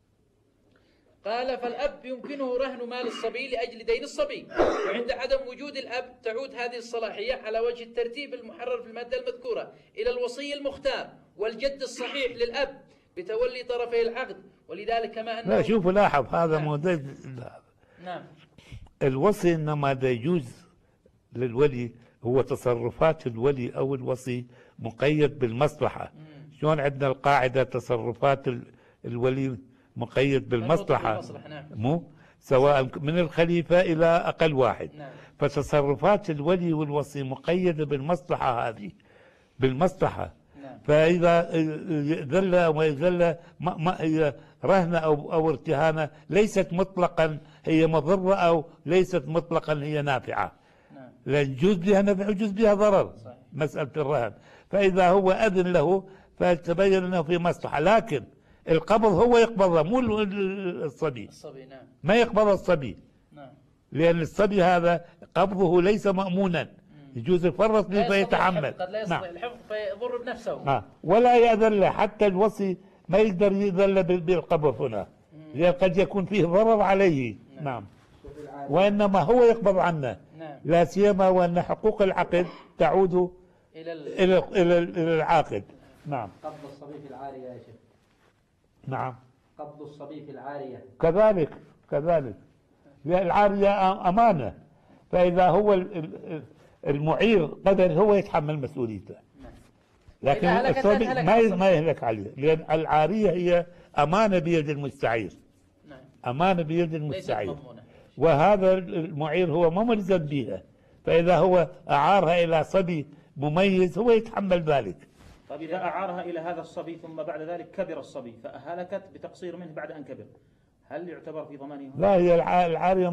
قال: فالأب يمكنه رهن مال الصبي لأجل دين الصبي، وعند عدم وجود الأب تعود هذه الصلاحية على وجه الترتيب المحرر في المادة المذكورة إلى الوصي المختار والجد الصحيح للأب بتولي طرفي العقد. ولذلك كما أنه
لا، شوفوا لاحظ هذا
نعم.
مودد.
نعم.
الوصي إنما دا يجوز للولي هو تصرفات الولي أو الوصي مقيد بالمصلحة. شلون عندنا القاعدة تصرفات الولي مقيد بالمصلحة،
نعم.
مو سواء من الخليفة إلى أقل واحد.
نعم.
فتصرفات الولي والوصي مقيدة بالمصلحة، هذه بالمصلحة.
نعم.
فإذا ذل ويذل هي رهنة أو ارتهانة ليست مطلقا هي مضرة، أو ليست مطلقا هي نافعة.
نعم.
لأن يجوز بها نفع ويجوز بها ضرر.
صحيح.
مسألة الرهن، فإذا هو أذن له فتبين أنه في مصلحة، لكن القبض هو يقبضه مو الصبي.
نعم.
ما يقبض الصبي،
نعم.
لأن الصبي هذا قبضه ليس مأمونا، يجوز يفرط به فيتحمل.
قد لا يستطيع الحفظ فيضر بنفسه.
ولا يأذن له، حتى الوصي ما يقدر يذل بالقبض هنا، لأن قد يكون فيه ضرر عليه. نعم. وإنما هو يقبض عنه.
نعم.
لا سيما وأن حقوق العقد تعود إلى العاقد. نعم.
قبض الصبي في العارية يا شيخ.
نعم.
قبض الصبي في العارية
كذلك لأن العارية أمانة، فإذا هو المعير قدر هو يتحمل مسؤوليته، لكن الصبي ما يهلك عليه، لأن العارية هي أمانة بيد المستعير.
نعم.
أمانة بيد المستعير، وهذا المعير هو ما ملزم بها، فإذا هو أعارها إلى صبي مميز هو يتحمل ذلك.
طيب إذا أعارها إلى هذا الصبي ثم بعد ذلك كبر الصبي فهلكت بتقصير منه بعد أن كبر، هل يعتبر في ضمانه؟
لا، هي العارية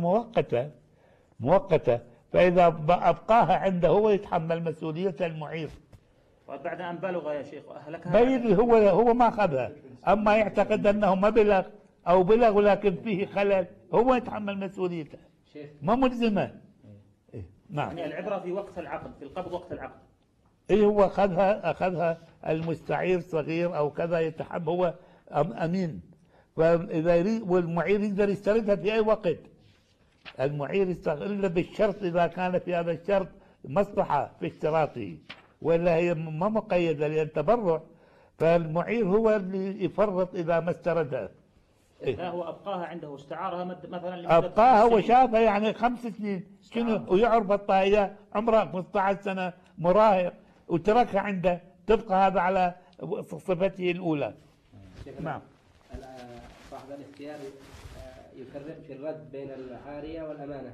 مؤقتة، فإذا أبقاها عنده هو يتحمل مسؤولية المعير.
طيب بعد أن بلغ يا شيخ أهلكها؟
بيدري هو ما أخذها، أما يعتقد أنه ما بلغ أو بلغ ولكن فيه خلل هو يتحمل مسؤوليته، ما ملزمه. نعم.
يعني العبرة في وقت العقد، في القبض وقت العقد.
ايه هو اخذها المستعير صغير او كذا يتحمل هو امين، فاذا يريد والمعير يقدر يستردها في اي وقت. المعير يستغل بالشرط اذا كان في هذا الشرط مصلحه في اشتراطه، ولا هي ما مقيده لان تبرع، فالمعير هو اللي يفرط اذا ما استردها.
لا هو ابقاها عنده، استعارها مثلا لمدة
ابقاها
5 سنين.
وشافها يعني 5 سنين شنو، ويعرف الطاهية عمره 15 سنه مراهق وتركها عنده، تبقى هذا على صفته الاولى. نعم.
صاحب الاختيار يفرق في الرد بين العارية والأمانة،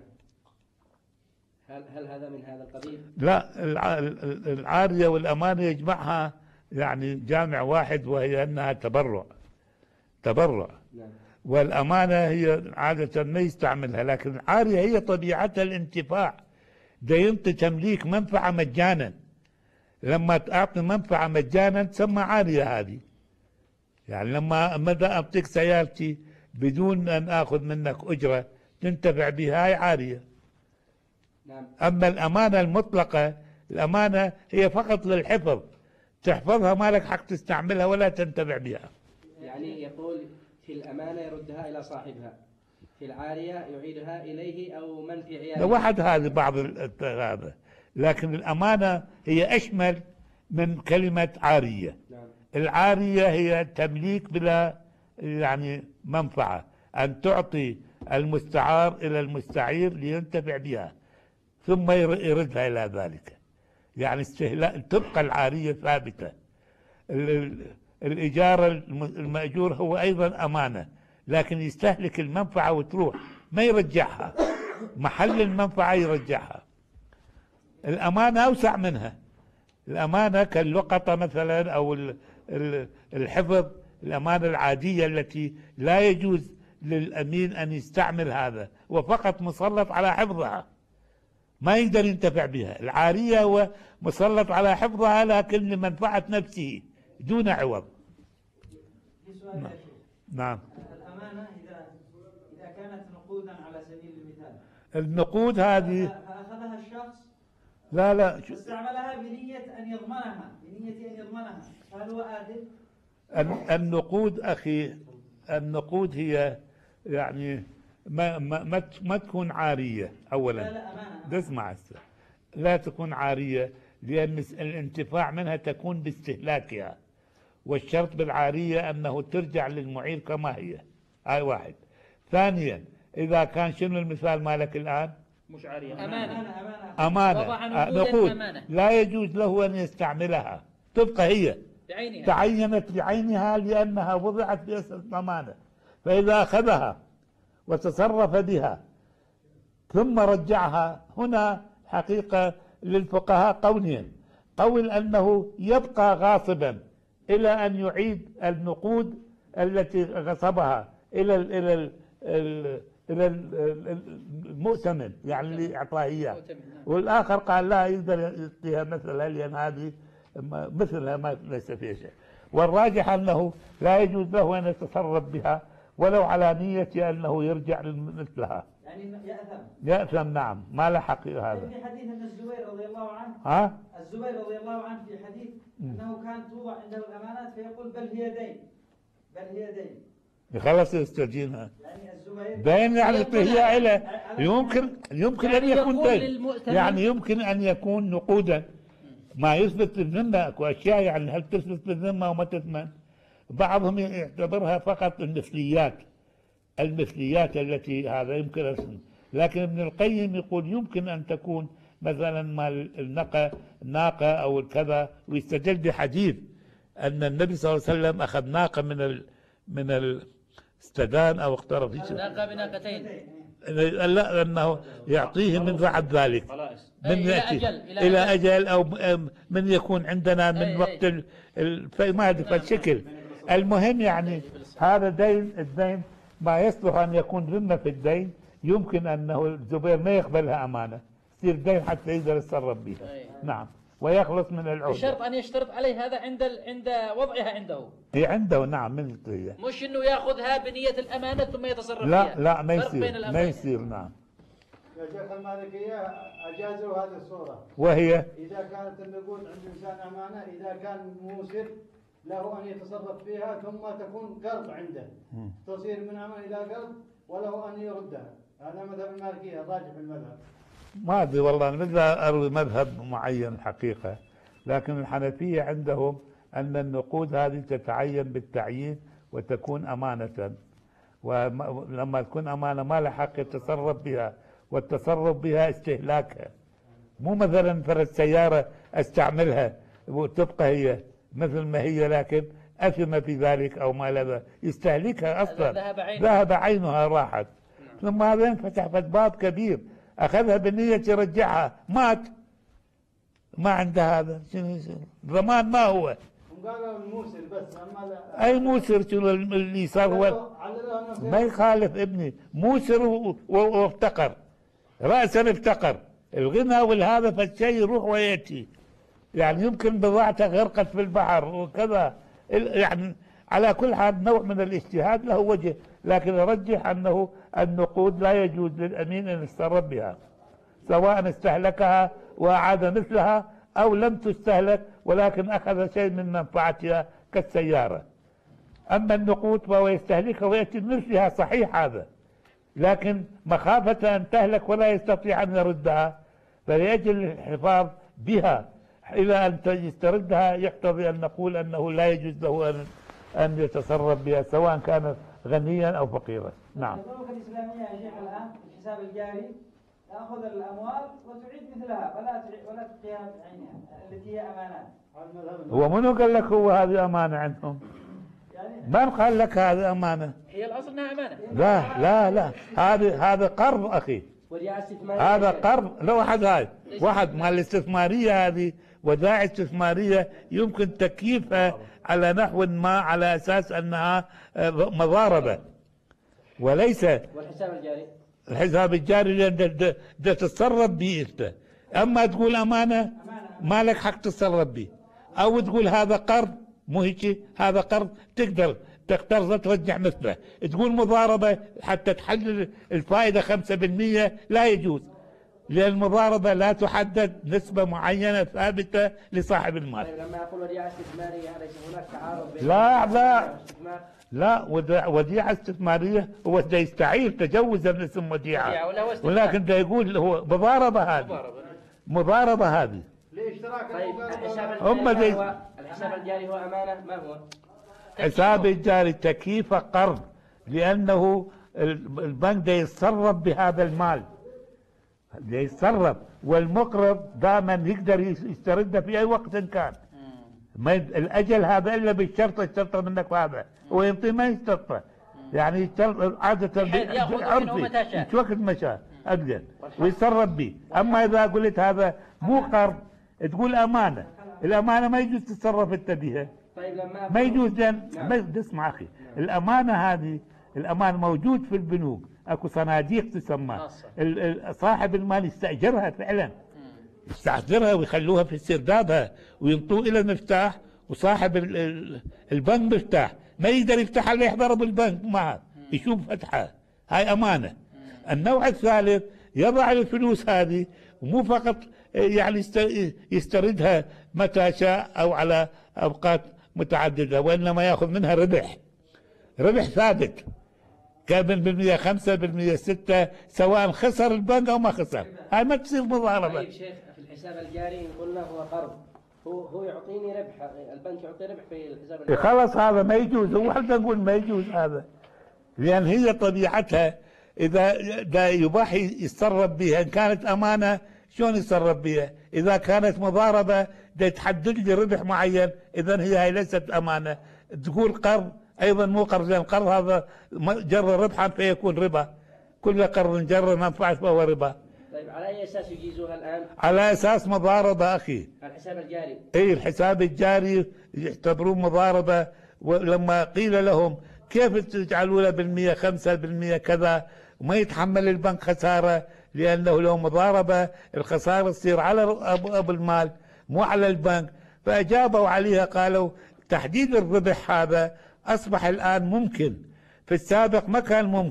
هل هذا من هذا القبيل؟
لا، العارية والأمانة يجمعها يعني جامع واحد، وهي أنها تبرع.
نعم.
والأمانة هي عادة ما يستعملها، لكن العارية هي طبيعتها الانتفاع، ده ينطي تمليك منفعة مجانا. لما تعطي منفعة مجانا تسمى عارية هذه. يعني لما مدى أعطيك سيارتي بدون أن آخذ منك أجرة تنتفع بها، هاي عارية.
نعم.
أما الأمانة المطلقة، الأمانة هي فقط للحفظ، تحفظها ما لك حق تستعملها ولا تنتفع بها.
يعني يقول في الأمانة يردها إلى صاحبها، في العارية يعيدها إليه أو من في عياله.
واحد هذا بعض هذا، لكن الأمانة هي أشمل من كلمة عارية.
نعم.
العارية هي تمليك بلا يعني منفعة، أن تعطي المستعار إلى المستعير لينتفع بها ثم يردها إلى ذلك، يعني استهلاك، تبقى العارية ثابتة. الإجارة المأجور هو أيضا أمانة، لكن يستهلك المنفعة وتروح ما يرجعها، محل المنفعة يرجعها. الأمانة أوسع منها، الأمانة كاللقطة مثلا أو الحفظ، الأمانة العادية التي لا يجوز للأمين أن يستعمل هذا، وفقط مسلط على حفظها ما يقدر ينتفع بها. العارية هو مسلط على حفظها لكن لمنفعة نفسه دون عوض.
في سؤال يا شيخ.
نعم.
الأمانة إذا كانت نقودا على سبيل المثال،
النقود هذه
فأخذها الشخص
لا
واستعملها بنية أن يضمنها، فهل هو آثم؟
النقود أخي، النقود هي يعني ما تكون عارية أولا.
لا أمانة.
اسمع، لا تكون عارية لأن الانتفاع منها تكون باستهلاكها، والشرط بالعارية أنه ترجع للمعير كما هي. هاي واحد. ثانيا، إذا كان شنو المثال مالك الآن؟
مش عارية،
أمانة.
وضع
نقود
أمانة.
لا يجوز له أن يستعملها، تبقى هي
بعينها.
تعينت بعينها لأنها وضعت باسم أمانة، فإذا أخذها وتصرف بها ثم رجعها، هنا حقيقة للفقهاء قولين: قول أنه يبقى غاصبا إلى أن يعيد النقود التي غصبها إلى المؤتمن، يعني اللي أعطاه إياه. والآخر قال لا، يقدر يعطيها مثلها لأن هذه مثلها ما ليس فيها شيء. والراجح أنه لا يجوز له أن يتصرف بها ولو على نية أنه يرجع مثلها.
يعني
يأثم. نعم، ما له حق هذا.
في حديث أن الزبير رضي الله عنه، الزبير رضي الله عنه في حديث أنه كانت توضع عنده الأمانات فيقول بل هي دين.
يخلص يسترجينها.
يعني الزبير
دين يعني هي إلى يمكن أن يكون دين، يعني يمكن أن يكون نقودا ما يثبت بالذمة. اكو أشياء يعني هل تثبت بالذمة وما تثمن. بعضهم يعتبرها فقط المثليات التي هذا يمكن أن، لكن ابن القيم يقول يمكن أن تكون مثلا مال الناقة أو الكذا، ويستدل بحديث أن النبي صلى الله عليه وسلم أخذ ناقة من الاستدان أو اقترب
ناقة بناقتين.
لا، أنه يعطيه من بعد ذلك، من يأتي إلى أجل أو من يكون عندنا من وقت ما أدري فالشكل. المهم يعني هذا الدين ما يصلح أن يكون ذمة في الدين، يمكن أنه الزبير ما يقبلها أمانة، يصير دين حتى يقدر يتصرف بها. نعم، ويخلص من العهدة.
الشرط أن يشترط عليه هذا عند وضعها عنده.
هي عنده. نعم، من هي.
مش إنه يأخذها بنية الأمانة ثم يتصرف فيها.
لا ما يصير. نعم.
يا شيخ المالكية أجازوا هذه الصورة،
وهي
إذا كانت النقود عند إنسان أمانة، إذا كان موسر له أن يتصرف فيها ثم تكون قرض عنده، تصير من أمانة إلى قرض وله أن يردها. هذا مذهب المالكية الراجح في المذهب.
ما أدري والله، أنا مثل أروي مذهب معين حقيقة، لكن الحنفية عندهم أن النقود هذه تتعين بالتعيين وتكون أمانة، ولما تكون أمانة ما له حق يتصرف بها، والتصرف بها استهلاكها، مو مثلا فرد سيارة استعملها وتبقى هي مثل ما هي لكن أثم في ذلك أو ما لها، يستهلكها أصلا، ذهب عينها راحت. ثم هذا انفتح باب كبير، أخذها بالنية يرجعها، مات ما عنده هذا ضمان. ما هو
قالوا الموسر بس، أما
أي موسر شنو اللي صار؟ ما يخالف ابني، موسر وافتقر رأسا افتقر، الغنى والهذا فالشيء يروح ويأتي، يعني يمكن بضاعته غرقت في البحر وكذا، يعني على كل حال نوع من الاجتهاد له وجه، لكن أرجح أنه النقود لا يجوز للأمين أن يتصرف بها، سواء استهلكها وأعاد مثلها أو لم تستهلك ولكن أخذ شيء من منفعتها كالسيارة. أما النقود فهو يستهلكها ويأتي بمثلها، صحيح هذا، لكن مخافة أن تهلك ولا يستطيع أن يردها، فلأجل الحفاظ بها إلى أن يستردها يقتضي أن نقول أنه لا يجوز له أن يتصرف بها سواء كان غنيا أو فقيرا. نعم.
البنوك الإسلامية يا شيخ الآن الحساب الجاري تأخذ الأموال وتعيد مثلها ولا تبقيها بعينها التي هي أمانات.
هو منو قال لك هو هذه أمانة عندهم؟ من قال لك هذه أمانة؟
هي الأصل أنها أمانة.
لا هذا قرض أخي، هذا قرض. لو واحد مال الاستثمارية هذه ودائع استثمارية يمكن تكييفها على نحو ما على أساس أنها مضاربة وليس.
والحساب الجاري؟
الحساب الجاري لأن تتصرف به أنت، أما تقول أمانة ما لك حق تتصرف به، أو تقول هذا قرض، مو هيك، هذا قرض تقدر تقترض ترجع مثله. تقول مضاربة حتى تحلل الفائدة 5% لا يجوز، لأن المضاربة لا تحدد نسبة معينة ثابتة لصاحب المال.
طيب لما يقول وديعة استثمارية أليس هناك تعارض بين
لا وديعة استثمارية هو دا يستعير تجوزا من اسم وديعة، ولكن دا يقول هو مضاربة هذه.
طيب الحساب الجاري هو أمانة، ما هو؟
حساب الجاري تكييف قرض، لأنه البنك دا يتصرف بهذا المال، دا يتصرف، والمقرض دائما يقدر يسترده في أي وقت كان. ما الأجل هذا إلا بالشرطة منك هذا، وينطي ما يشترطه، يعني عادة عرفي وقت ما شاء أجل ويتصرف به. أما إذا قلت هذا مو قرض تقول أمانة، الأمانة ما يجوز تتصرف أنت بها.
طيب لما
ما يجوز، لأن اسمع أخي، الأمانة هذه الأمان موجود في البنوك، اكو صناديق تسمى، صاحب المال يستأجرها فعلا، يستأجرها ويخلوها في سردابها وينطوه إلى المفتاح، وصاحب البنك مفتاح ما يقدر يفتحها الا يحضر بالبنك معه يشوف فتحها، هاي أمانة. النوع الثالث يضع الفلوس هذه ومو فقط يعني يستردها متى شاء أو على أوقات متعددة، وإنما يأخذ منها ربح ثابت، كان 1% 5% 6، سواء خسر البنك أو ما خسر، هاي ما تصير مضاربة.
طيب شيخ، في الحساب الجاري قلنا هو قرض، هو يعطيني ربح، البنك يعطي ربح في الحساب الجاري.
خلص هذا ما يجوز، هو حتى نقول ما يجوز هذا، لأن هي طبيعتها إذا دا يباح يتصرف بها. إن كانت أمانة شلون يتصرف بها؟ إذا كانت مضاربة دا تحدد لي ربح معين، إذا هي ليست أمانة. تقول قرض أيضا مو قرض، لأن القرض هذا جر ربحا فيكون ربا، كل قرض جر منفعة فهو ربا.
طيب على أي أساس يجيزوها الآن؟
على أساس مضاربة أخي.
الحساب الجاري؟
إيه الحساب الجاري يعتبروه مضاربة، ولما قيل لهم كيف تجعلوا له 1% 5% كذا وما يتحمل البنك خسارة، لأنه لو مضاربة الخسارة تصير على أبو المال مو على البنك، فأجابوا عليها قالوا تحديد الربح هذا أصبح الآن ممكن، في السابق ما كان ممكن،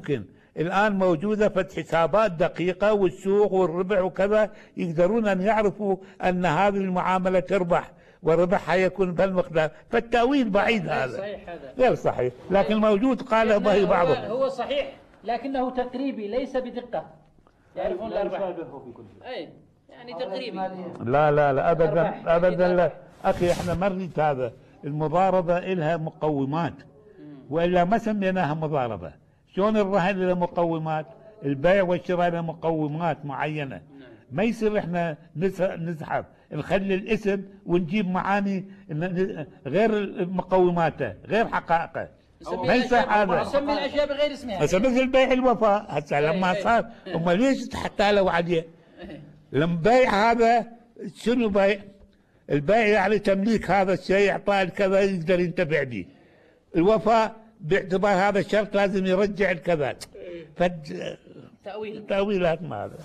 الآن موجودة فت حسابات دقيقة والسوق والربح وكذا، يقدرون أن يعرفوا أن هذه المعاملة تربح وربحها يكون بهالمقدار، فالتأويل بعيد هذا
صحيح، هذا
غير صحيح، لكن موجود قاله به بعضهم.
هو صحيح لكنه تقريبي ليس بدقة، يعرفون الأرباح. أي يعني تقريبي.
لا أبدا لا أخي، احنا ما نريد هذا. المضاربة إلها مقومات، وإلا ما سميناها مضاربة. شلون الرهن له مقومات، البيع والشراء له مقومات معينة. ما يصير احنا نسحب نخلي الاسم ونجيب معاني غير مقوماته غير حقائقه. ما يصح هذا.
نسمي الاشياء بغير اسمها.
هسه مثل بيع الوفاء هسه لما صار هم ليش تحتالوا عليه؟ لما بيع هذا شنو بيع؟ البيع يعني تمليك هذا الشيء، اعطاه كذا يقدر ينتفع به. الوفاء باعتبار هذا الشرط لازم يرجع الكذا. تأويلات ما هذا.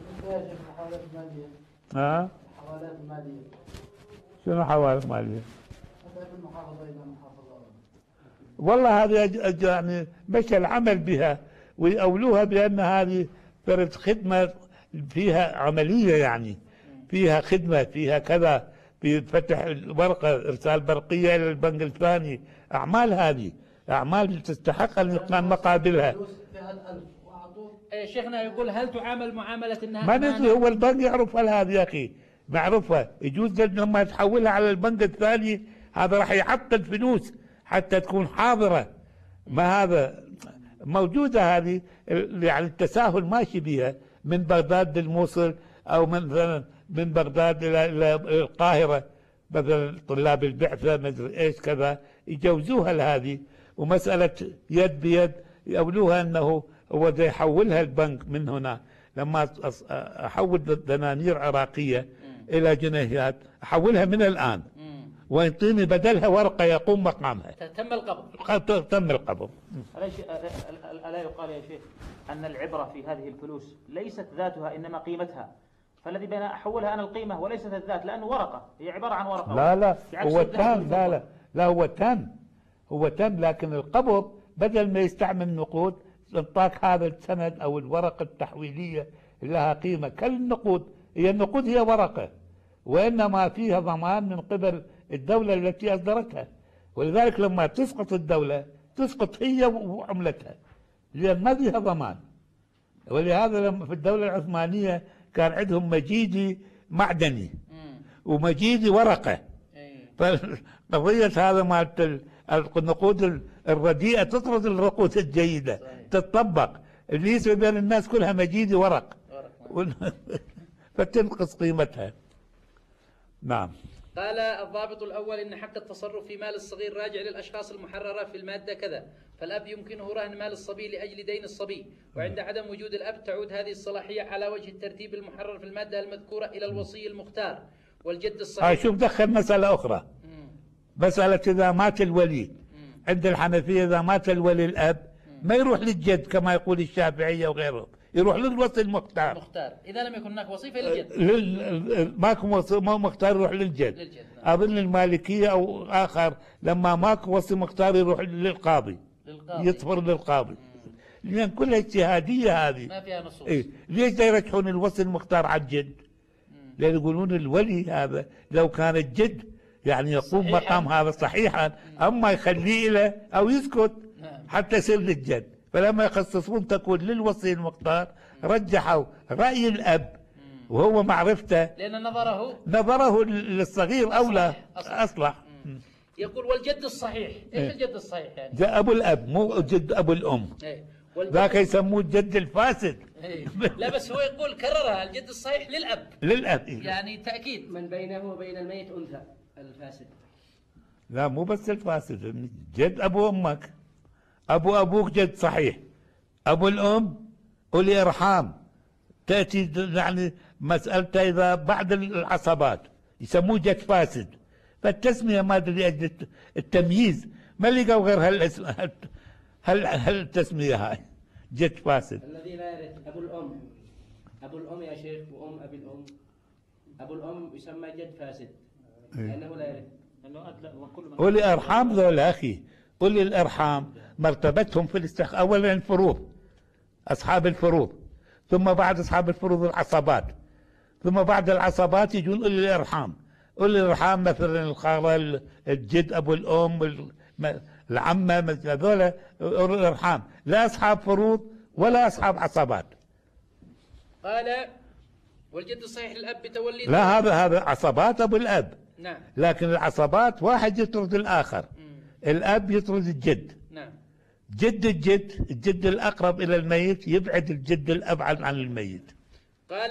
ها؟
حوالات مالية.
شنو حوالات مالية؟ والله هذه يعني مشى العمل بها ويأولوها بأن هذه فرد خدمة فيها عملية، يعني فيها خدمة فيها كذا، في فتح الورقة إرسال برقية إلى البنك الثاني، أعمال هذه أعمال تستحق أن يكون مقابلها.
شيخنا يقول هل تعامل معاملة انها
ما ندري، هو البنك يعرف هذه يا اخي، معروفة. يجوز لما تحولها على البنك الثاني هذا راح يعطل فلوس حتى تكون حاضرة. ما هذا موجودة هذه، يعني التساهل ماشي بها من بغداد للموصل، او مثلا من بغداد الى القاهرة، مثلا طلاب البعثة مدري ايش كذا يجوزوها لهذه، ومسألة يد بيد يقولوها انه هو ده يحولها البنك من هنا. لما احول دنانير عراقيه الى جنيهات احولها من الان ويعطيني بدلها ورقه يقوم مقامها.
تم القبض.
تم القبض.
الا يقال يا شيخ ان العبره في هذه الفلوس ليست ذاتها انما قيمتها، فالذي بين احولها انا القيمه وليست الذات، لانه ورقه، هي عباره عن ورقه.
لا هو تم، لا هو تم، لكن القبض بدل ما يستعمل نقود انطاك هذا السند او الورقه التحويليه لها قيمه كالنقود. هي النقود هي ورقه، وانما فيها ضمان من قبل الدوله التي اصدرتها، ولذلك لما تسقط الدوله تسقط هي وعملتها، لان ما فيها ضمان. ولهذا لما في الدوله العثمانيه كان عندهم مجيدي معدني ومجيدي ورقه، فقضيه هذا مالت النقود الرديئة تطرد النقود الجيدة تتطبق، اللي يسوي بين الناس كلها مجيدي ورق فتنقص قيمتها. نعم.
قال الضابط الأول إن حق التصرف في مال الصغير راجع للأشخاص المحررة في المادة كذا، فالأب يمكنه رهن مال الصبي لأجل دين الصبي، وعند عدم وجود الأب تعود هذه الصلاحية على وجه الترتيب المحرر في المادة المذكورة إلى الوصي المختار والجد الصحيح.
شوف دخل مسألة أخرى، مسألة إذا مات الولي عند الحنفية، إذا مات الولي الأب ما يروح للجد كما يقول الشافعية وغيرهم، يروح للوصي المختار.
إذا لم يكن هناك وصي فللجد.
ماكو وصي مختار يروح للجد. أظن المالكية أو آخر لما ماكو وصي مختار يروح للقاضي. يصفر للقاضي. لأن كلها اجتهادية هذه.
ما فيها نصوص.
ليش لا يرجحون الوصي المختار على الجد؟ لأن يقولون الولي هذا لو كان الجد يعني يقوم مقام هذا صحيحا، أما يخليه له أو يسكت حتى يصير للجد. فلما يخصصون تكون للوصي المختار رجحوا رأي الأب وهو معرفته،
لأن
نظره للصغير أولى أصلح.
يقول والجد الصحيح. إيش الجد الصحيح يعني؟
أبو الأب مو جد أبو الأم. ذاك يسموه الجد الفاسد.
لا بس هو يقول كررها الجد الصحيح للأب. يعني تأكيد.
من بينه وبين الميت أنثى الفاسد.
لا مو بس الفاسد، جد أبو أمك، أبو أبوك جد صحيح، أبو الأم أولي إرحام، تأتي يعني مسألته إذا بعد العصبات يسموه جد فاسد. فالتسمية ما أدري لأجل التمييز ما لقوا غير هالتسمية هاي جد فاسد.
الذي لا يرث أبو الأم يا شيخ وأم أبي الأم، أبو الأم يسمى جد فاسد لأنه لا يرث.
أولي أرحام ذولا أخي، أولي الأرحام مرتبتهم في أولا الفروض، أصحاب الفروض، ثم بعد أصحاب الفروض العصبات، ثم بعد العصبات يجون أولي الإرحام. أولي الإرحام مثلا الخالة، الجد، أبو الأم، العمة، هذول أولي الإرحام، لا أصحاب فروض ولا أصحاب عصبات.
قال والجد الصحيح للأب بتولي.
لا، هذا عصبات أبو الأب.
نعم.
لكن العصبات واحد يطرد الآخر. الأب يطرد الجد.
نعم.
جد الجد الأقرب إلى الميت يبعد الجد الأبعد عن الميت.
قال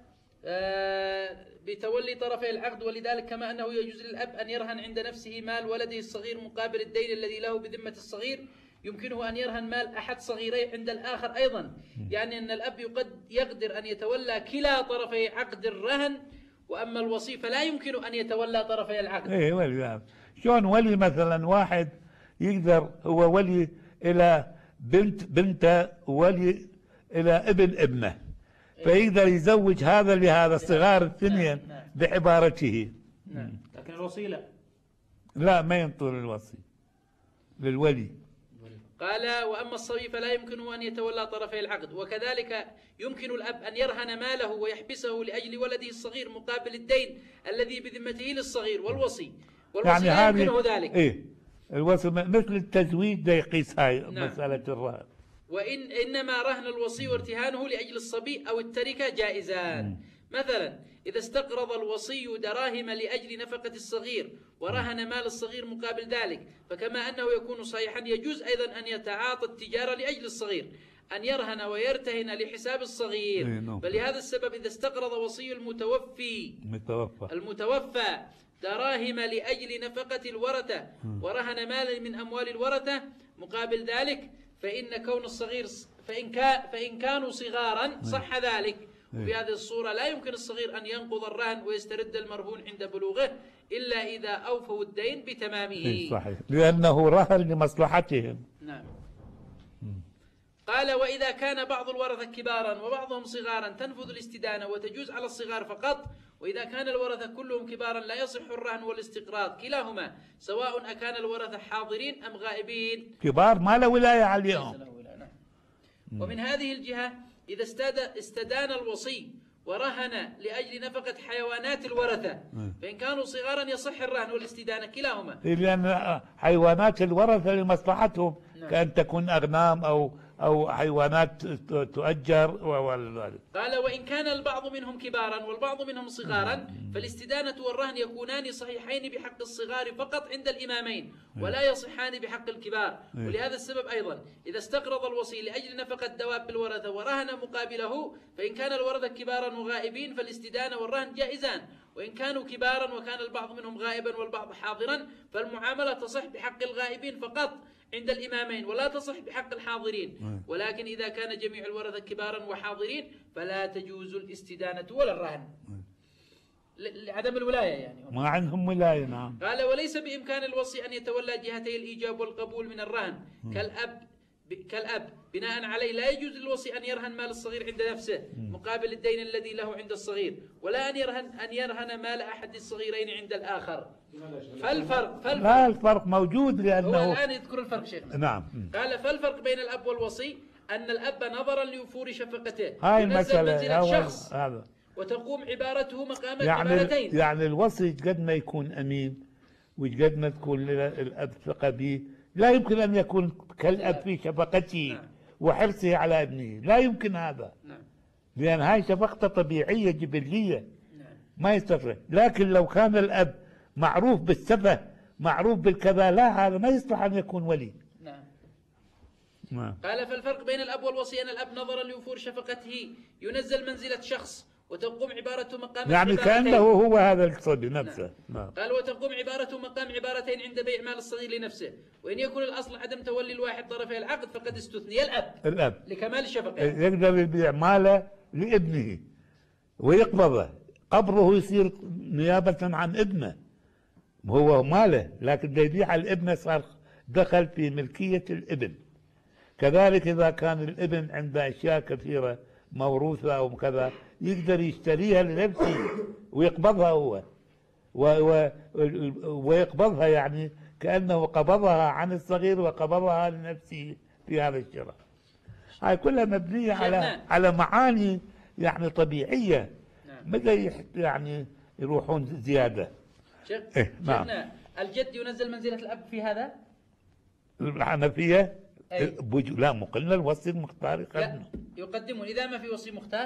بتولي طرفي العقد، ولذلك كما أنه يجوز للأب أن يرهن عند نفسه مال ولده الصغير مقابل الدين الذي له بذمة الصغير، يمكنه أن يرهن مال أحد صغيريه عند الآخر أيضا. يعني أن الأب يقدر أن يتولى كلا طرفي عقد الرهن، وأما الوصي فلا يمكن أن يتولى طرفي العقد.
إيه ولي. شلون ولي مثلا واحد يقدر هو ولي إلى بنته، ولي إلى ابنه، فيقدر يزوج هذا لهذا الصغار الثنين بعبارته.
لكن الوصي
لا، ما ينطر الوصي للولي.
قال وأما الصبي فلا يمكنه أن يتولى طرفي العقد، وكذلك يمكن الأب أن يرهن ماله ويحبسه لأجل ولده الصغير مقابل الدين الذي بذمته للصغير، والوصي
يعني
لا يمكنه ذلك.
إيه الوصي مثل التزويج ده يقيس هاي مسألة الرهن.
إنما رهن الوصي وارتهانه لأجل الصبي أو التركة جائزان. مثلا إذا استقرض الوصي دراهم لأجل نفقة الصغير ورهن مال الصغير مقابل ذلك، فكما أنه يكون صحيحا يجوز أيضا أن يتعاطى التجارة لأجل الصغير، أن يرهن ويرتهن لحساب الصغير. فلهذا السبب إذا استقرض وصي المتوفى دراهم لأجل نفقة الورثة ورهن مالا من أموال الورثة مقابل ذلك، فإن كانوا صغارا صح ذلك. وفي هذه الصورة لا يمكن الصغير أن ينقض الرهن ويسترد المرهون عند بلوغه إلا إذا أوفوا الدين بتمامه.
صحيح، لأنه رهن لمصلحتهم.
نعم. قال وإذا كان بعض الورثة كبارا وبعضهم صغارا تنفذ الاستدانة وتجوز على الصغار فقط، وإذا كان الورثة كلهم كبارا لا يصح الرهن والاستقراض كلاهما، سواء أكان الورثة حاضرين أم غائبين.
كبار ما له ولاية عليهم.
ومن هذه الجهة إذا استدان الوصي ورهن لأجل نفقة حيوانات الورثة، فإن كانوا صغارا يصح الرهن والاستدانة كلاهما،
لأن حيوانات الورثة لمصلحتهم، كأن تكون أغنام أو حيوانات تؤجر وذلك.
قال وإن كان البعض منهم كبارا والبعض منهم صغارا فالاستدانة والرهن يكونان صحيحين بحق الصغار فقط عند الإمامين، ولا يصحان بحق الكبار. ولهذا السبب أيضا إذا استقرض الوصي لأجل نفقة دواب الورثة ورهن مقابله، فإن كان الورثة كبارا وغائبين فالاستدانة والرهن جائزان، وإن كانوا كبارا وكان البعض منهم غائبا والبعض حاضرا فالمعاملة تصح بحق الغائبين فقط عند الإمامين ولا تصح بحق الحاضرين. ولكن إذا كان جميع الورثة كبارا وحاضرين فلا تجوز الاستدانة ولا الرهن لعدم الولاية، يعني
ما عندهم ولاية. نعم.
قال وليس بإمكان الوصي أن يتولى جهتي الإيجاب والقبول من الرهن كالأب بناء عليه لا يجوز للوصي أن يرهن مال الصغير عند نفسه مقابل الدين الذي له عند الصغير، ولا أن يرهن مال أحد الصغيرين عند الآخر.
الفرق موجود، لأنه
هو الآن يذكر الفرق شيخنا.
نعم.
قال فالفرق بين الأب والوصي أن الأب نظرا لوفور شفقته
هاي
ينزل
المسألة
منزلة شخص
هذا،
وتقوم عبارته مقام عبارتين.
يعني الوصي قد ما يكون أمين وقد ما تكون الأب ثقة به، لا يمكن أن يكون كالأب في شفقته وحرصه على ابنه، لا يمكن هذا. لأن هاي شفقته طبيعية جبلية ما يستطيع. لكن لو كان الأب معروف بالسفه، معروف بالكذا، لا، هذا ما يصلح أن يكون ولي.
قال فالفرق بين الأب والوصي أن الأب نظرا لوفور شفقته ينزل منزلة شخص وتقوم عبارته مقام
يعني كأنه هو هذا الصبي نفسه.
قال وتقوم عبارته مقام عبارتين عند بيع مال الصغير لنفسه، وإن يكون الأصل عدم تولي الواحد طرفي العقد فقد استثني الأب لكمال الشفقة.
يقدر يبيع ماله لابنه ويقبضه، قبضه يصير نيابة عن ابنه، هو ماله، لكن يبيع الابن صار دخل في ملكية الابن. كذلك إذا كان الابن عنده أشياء كثيرة موروثة أو كذا يقدر يشتريها لنفسه ويقبضها هو ويقبضها، يعني كأنه قبضها عن الصغير وقبضها لنفسه في هذا الشراء. هاي كلها مبنية
شيخنا.
على معاني يعني طبيعية.
نعم.
متى يعني يروحون زيادة.
شيخ
إيه، نعم.
شيخنا الجد ينزل منزلة الأب في هذا؟
الحنفية
أي.
لا، مو قلنا الوصي المختار
لا
يقدمه.
يقدمون إذا ما في وصي مختار.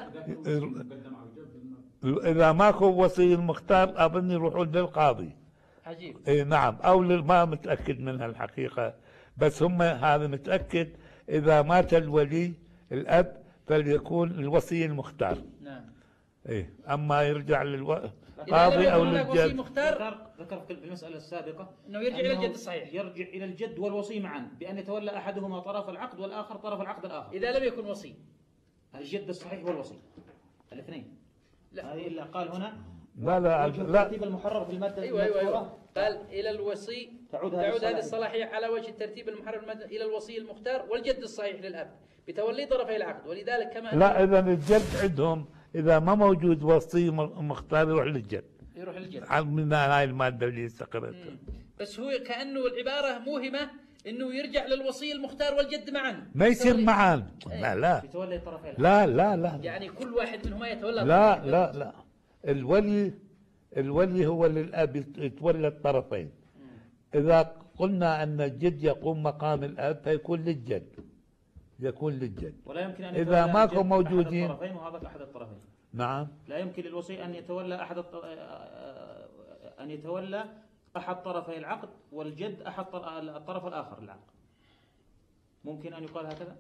إذا ماكو وصي المختار أظن يروحون للقاضي.
عجيب.
إيه نعم، أو ما متأكد منها الحقيقة، بس هم هذا متأكد إذا مات الولي الأب فليكون الوصي المختار.
نعم.
إيه، أما يرجع
إذا
للقاضي
لم
أو
يكن هناك وصي
للجد.
مختار
ذكر في المسألة السابقة
انه يرجع الى
أنه
الجد الصحيح.
يرجع إلى الجد والوصي معا بأن يتولى أحدهما طرف العقد والآخر طرف العقد الآخر.
اذا لم يكن وصي.
الجد الصحيح والوصي الاثنين.
لا.
هذه اللي قال هنا
لا
وجه
لا
الترتيب المحرر في المادة
ايوه
المذكورة.
قال الى الوصي
تعود
هذه الصلاحيه على وجه الترتيب المحرر الى الوصي المختار والجد الصحيح للاب بتولي طرفي العقد، ولذلك كما
لا، إذا الجد عندهم إذا ما موجود وصي مختار يروح للجد.
يروح الجد.
من هاي المادة اللي استقرتها.
بس هو كأنه العبارة موهمة انه يرجع للوصي المختار والجد معا.
ما يصير معا. لا
يتولى طرفي العقد.
لا
يعني كل واحد منهما يتولى
لا الولي هو للأب يتولى الطرفين. إذا قلنا أن الجد يقوم مقام الأب فيكون للجد.
ولا يمكن أن
إذا
يتولى
ماكو
الجد
موجودين.
أحد الطرفين وهذا أحد الطرفين.
نعم.
لا يمكن للوصي أن يتولى أن يتولى أحد طرفي العقد والجد أحد الطرف الآخر للعقد. ممكن أن يقال هكذا؟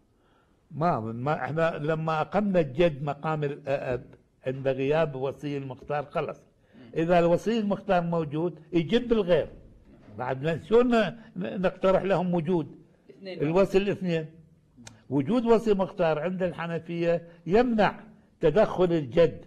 ما احنا لما أقمنا الجد مقام الأب عند غياب وصي المختار خلص. إذا الوصي المختار موجود يجد بالغير. بعد شلون نقترح لهم وجود الوصي الاثنين. وجود وصي مختار عند الحنفية يمنع تدخل الجد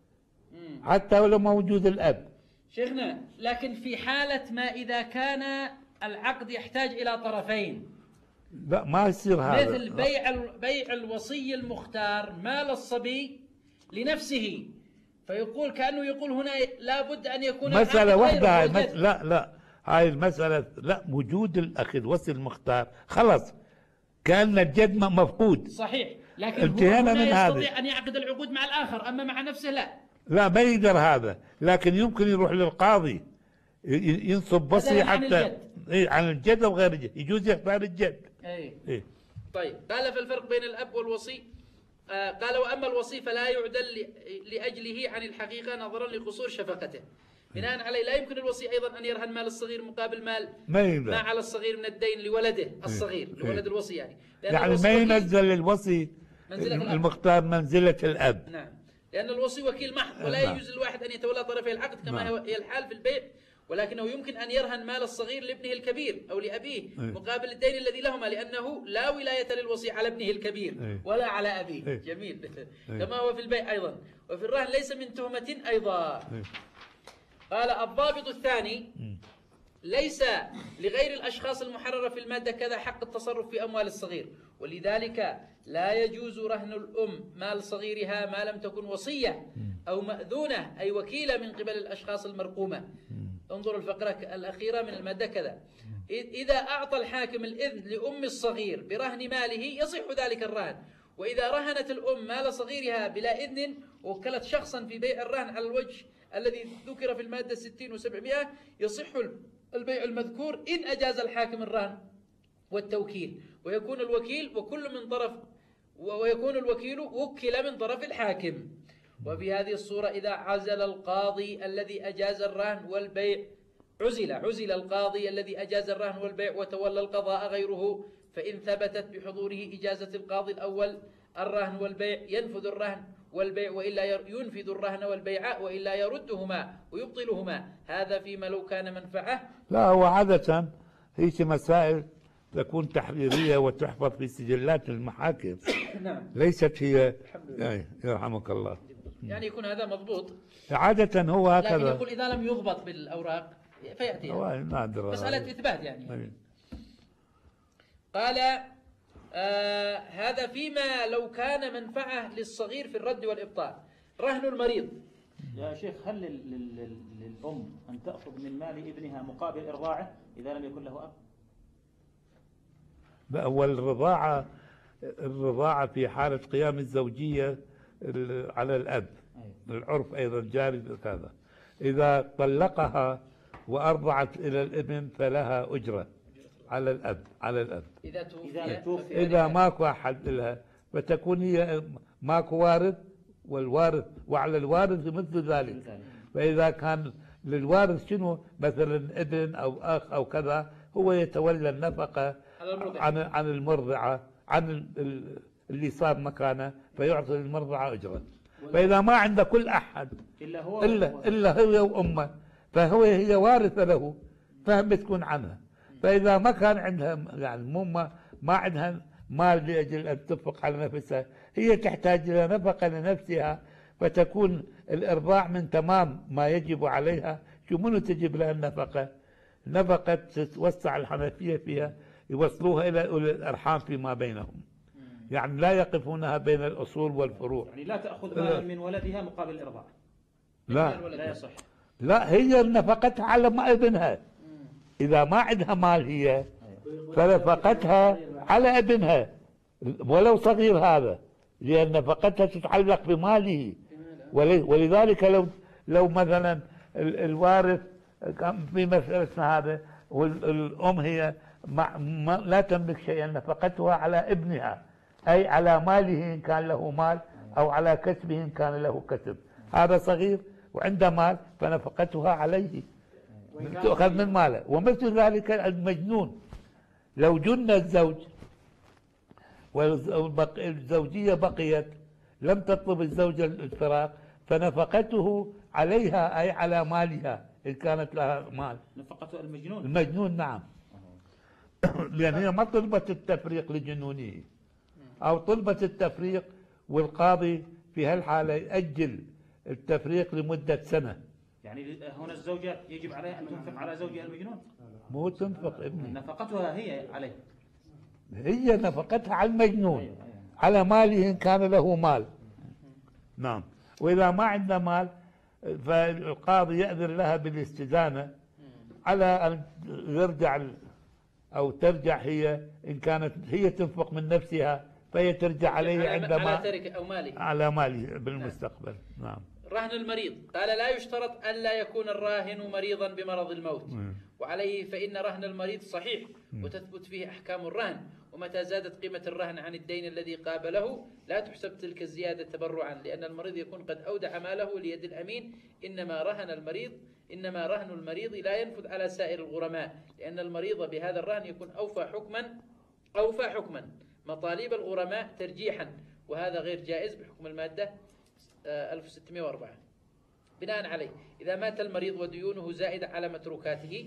حتى ولو موجود الأب.
شيخنا لكن في حالة ما إذا كان العقد يحتاج إلى طرفين،
لا ما يصير هذا.
مثل بيع الوصي المختار مال الصبي لنفسه، فيقول كأنه يقول هنا لابد أن يكون
مسألة واحدة هاي
الجد.
لا هاي المسألة لا، وجود الأخ الوصي المختار خلص كأن الجد مفقود.
صحيح، لكن هو
انتهينا
هنا
من
يستطيع
هذه.
أن يعقد العقود مع الآخر، أما مع نفسه
لا ما يقدر هذا، لكن يمكن يروح للقاضي ينصب وصي
عن
حتى
الجد.
إيه عن الجد أو غير الجد، يجوز يختار الجد.
إيه. طيب قال فالفرق بين الأب والوصي. قال وأما الوصي فلا يعدل لأجله عن الحقيقة نظرا لقصور شفقته. بناء عليه لا يمكن الوصي أيضا أن يرهن مال الصغير مقابل مال ما على الصغير من الدين لولده الصغير، لولد الوصي يعني
ما ينزل الوصي المختار منزلة الأب.
نعم، لأن الوصي وكيل محض ولا يجوز للواحد أن يتولى طرفي العقد كما هي الحال في البيع، ولكنه يمكن أن يرهن مال الصغير لابنه الكبير أو لأبيه مقابل الدين الذي لهما، لأنه لا ولاية للوصي على ابنه الكبير ولا على أبيه. جميل. كما هو في البيع أيضا. وفي الرهن ليس من تهمة أيضا. قال الضابط الثاني ليس لغير الأشخاص المحررة في المادة كذا حق التصرف في أموال الصغير، ولذلك لا يجوز رهن الأم مال صغيرها ما لم تكن وصية أو مأذونة أي وكيلة من قبل الأشخاص المرقومة. انظروا الفقرة الأخيرة من المادة كذا. إذا أعطى الحاكم الإذن لأم الصغير برهن ماله يصح ذلك الرهن، وإذا رهنت الأم مال صغيرها بلا إذن ووكلت شخصا في بيع الرهن على الوجه الذي ذكر في المادة 60 و700 يصح البيع المذكور إن أجاز الحاكم الرهن والتوكيل، ويكون الوكيل وكل من طرف الحاكم. وفي هذه الصورة إذا عزل القاضي الذي أجاز الرهن والبيع عزل القاضي الذي أجاز الرهن والبيع وتولى القضاء غيره، فإن ثبتت بحضوره إجازة القاضي الأول الرهن والبيع ينفذ الرهن والبيع وإلا ينفذ الرهن والبيع وإلا يردهما ويبطلهما. هذا فيما لو كان منفعة.
لا هو عادة هيك مسائل تكون تحريرية وتحفظ في سجلات المحاكم.
نعم.
ليست هي يرحمك الله.
يعني يكون هذا مضبوط.
عادة هو هكذا.
لكن يقول إذا لم يضبط بالأوراق فيأتي
نادر
مسألة إثبات يعني. قال هذا فيما لو كان منفعة للصغير في الرد والإبطال. رهن المريض.
يا شيخ هل للأم أن تأخذ من مال ابنها مقابل إرضاعه إذا لم يكن له أب؟
أول الرضاعة الرضاعة في حالة قيام الزوجية على الأب، العرف أيضا جاري بهذا. إذا طلقها وأرضعت إلى الابن فلها أجرة على الأب. إذا ماكو أحد لها فتكون هي ماكو وارث، والوارث وعلى الوارث مثل ذلك. فإذا كان للوارث شنو مثلا ابن أو أخ أو كذا، هو يتولى النفقة عن المرضعة، عن اللي صار مكانه، فيعطي المرضعة أجرة. فإذا ما عنده كل أحد إلا هو وأمه، هي وارثة له، فهم بتكون عنها. فإذا ما كان عندها يعني ما عندها مال لأجل أن تنفق على نفسها، هي تحتاج إلى نفقة لنفسها، فتكون الإرضاع من تمام ما يجب عليها. شو منو تجب لها النفقة؟ نفقة تتوسع الحنفية فيها، يوصلوها إلى أولي الأرحام فيما بينهم، يعني لا يقفونها بين الأصول والفروع.
يعني لا تأخذ مالا من ولدها مقابل الإرضاع.
لا
يصح.
لا، هي نفقتها على ما ابنها. إذا ما عندها مال هي فنفقتها على ابنها ولو صغير هذا، لأن نفقتها تتعلق بماله. ولذلك لو مثلا الوارث كان في مسألتنا هذا، والأم هي لا تملك شيئا، نفقتها على ابنها، أي على ماله إن كان له مال، أو على كسبه إن كان له كسب. هذا صغير وعنده مال فنفقتها عليه، تؤخذ من ماله. ومثل ذلك المجنون، لو جن الزوج والزوجية بقيت لم تطلب الزوجة الفراق، فنفقته عليها أي على مالها إن كانت لها مال.
نفقته المجنون.
المجنون نعم. لأن هي ما طلبت التفريق لجنونه، أو طلبت التفريق والقاضي في هالحالة يأجل التفريق لمدة سنة.
يعني هنا الزوجة يجب عليها أن تنفق على زوجها المجنون؟
مو تنفق ابني،
نفقتها هي عليه.
هي نفقتها على المجنون، على ماله إن كان له مال. نعم. وإذا ما عنده مال فالقاضي يأذن لها بالاستدانة على أن يرجع أو ترجع هي، إن كانت هي تنفق من نفسها فهي ترجع عليه عندما
على تركة أو ماله،
على ماله بالمستقبل. نعم.
رهن المريض، قال لا يشترط ألا يكون الراهن مريضا بمرض الموت، وعليه فإن رهن المريض صحيح وتثبت فيه أحكام الرهن، ومتى زادت قيمة الرهن عن الدين الذي قابله لا تحسب تلك الزيادة تبرعا، لأن المريض يكون قد أودع ماله ليد الأمين. إنما رهن المريض لا ينفذ على سائر الغرماء، لأن المريض بهذا الرهن يكون أوفى حكما مطالب الغرماء ترجيحا، وهذا غير جائز بحكم المادة 1604. بناء عليه إذا مات المريض وديونه زائدة على متروكاته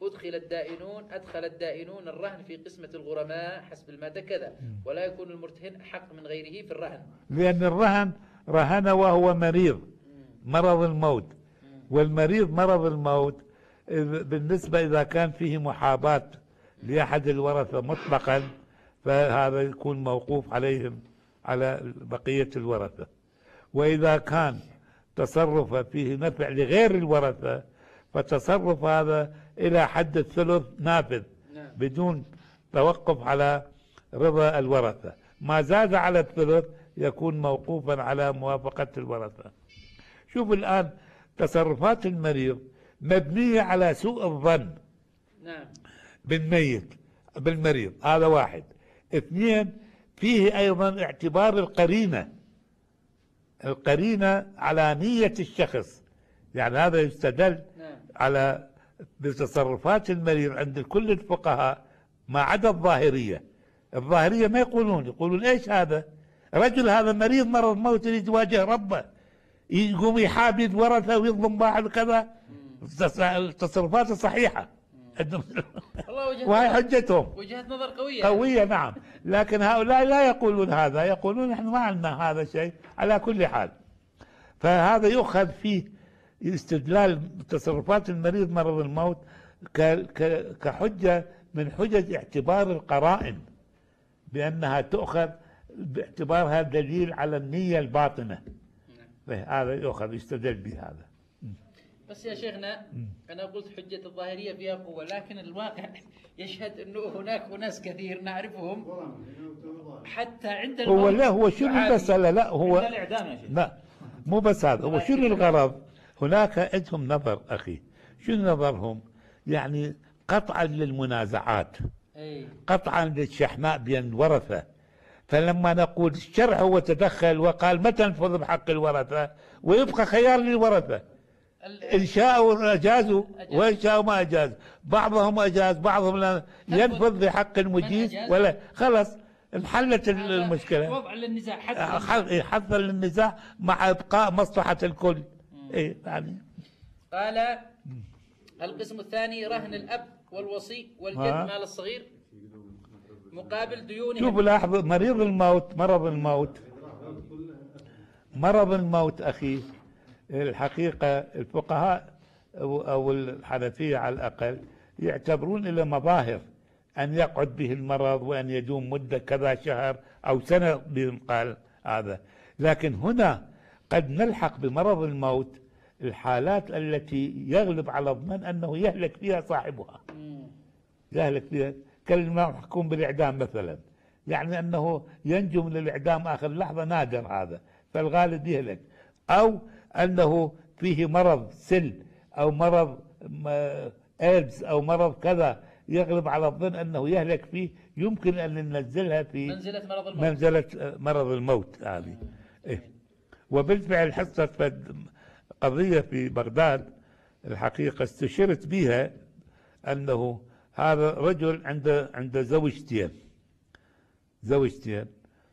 أدخل الدائنون الرهن في قسمة الغرماء حسب المادة كذا، ولا يكون المرتهن أحق من غيره في الرهن، لأن
الرهن رهن وهو مريض مرض الموت. والمريض مرض الموت بالنسبة إذا كان فيه محاباة لأحد الورثة مطلقا، فهذا يكون موقوف عليهم على بقية الورثة. وإذا كان تصرف فيه نفع لغير الورثة، فتصرف هذا إلى حد الثلث نافذ بدون توقف على رضا الورثة. ما زاد على الثلث يكون موقوفا على موافقة الورثة. شوف الآن تصرفات المريض مبنية على سوء الظن بالمريض، هذا واحد. اثنين، فيه أيضا اعتبار القرينة على نية الشخص، يعني هذا يستدل على بتصرفات المريض عند كل الفقهاء ما عدا الظاهرية ما يقولون ايش هذا رجل، هذا مريض مرض موت يريد يواجه ربه، يقوم يحابي ورثه ويظلم واحد كذا. التصرفات الصحيحة وهي حجتهم،
وجهة نظر
قوية نعم. لكن هؤلاء لا يقولون هذا، يقولون نحن ما عندنا هذا الشيء. على كل حال فهذا يؤخذ فيه استدلال تصرفات المريض مرض الموت كحجة من حجج اعتبار القرائن، بأنها تؤخذ باعتبارها دليل على النية الباطنة. هذا يؤخذ يستدل بهذا.
بس يا شيخنا أنا قلت حجة الظاهرية فيها قوة، لكن الواقع يشهد أنه هناك أناس كثير نعرفهم حتى عند
هو
الموت
لا هو شنو
يعافي.
المسألة؟ لا هو
عند الإعدام يا شيخ.
لا مو بس هذا، هو شنو الغرض؟ هناك عندهم نظر أخي، شنو نظرهم؟ يعني قطعا للمنازعات،
أي.
قطعا للشحناء بين الورثة. فلما نقول الشرع هو تدخل وقال ما تنفذ بحق الورثة ويبقى خيار للورثة، إن شاءوا أجازوا وإن شاءوا ما أجاز، بعضهم أجاز بعضهم لا ينفذ بحق المجيز ولا خلص انحلت المشكلة.
وضع للنزاع
حظا للنزاع مع إبقاء مصلحة الكل. إيه يعني.
قال القسم الثاني رهن الأب والوصي والجد مال الصغير مقابل ديونهم.
شوفوا لاحظوا مرض الموت أخي، الحقيقة الفقهاء أو الحنفية على الأقل يعتبرون إلى مظاهر أن يقعد به المرض وأن يدوم مدة كذا شهر أو سنة بينقال هذا. لكن هنا قد نلحق بمرض الموت الحالات التي يغلب على الظن أنه يهلك فيها صاحبها، يهلك فيها كالمحكوم بالإعدام مثلا، يعني أنه ينجو من الإعدام آخر لحظة، نادر هذا، فالغالب يهلك. أو أنه فيه مرض سل أو مرض إيدز أو مرض كذا يغلب على الظن أنه يهلك فيه، يمكن أن ننزلها في منزلة مرض الموت هذه. إيه. وبالفعل حصلت قضية في بغداد الحقيقة استشرت بها، أنه هذا رجل عنده زوجتين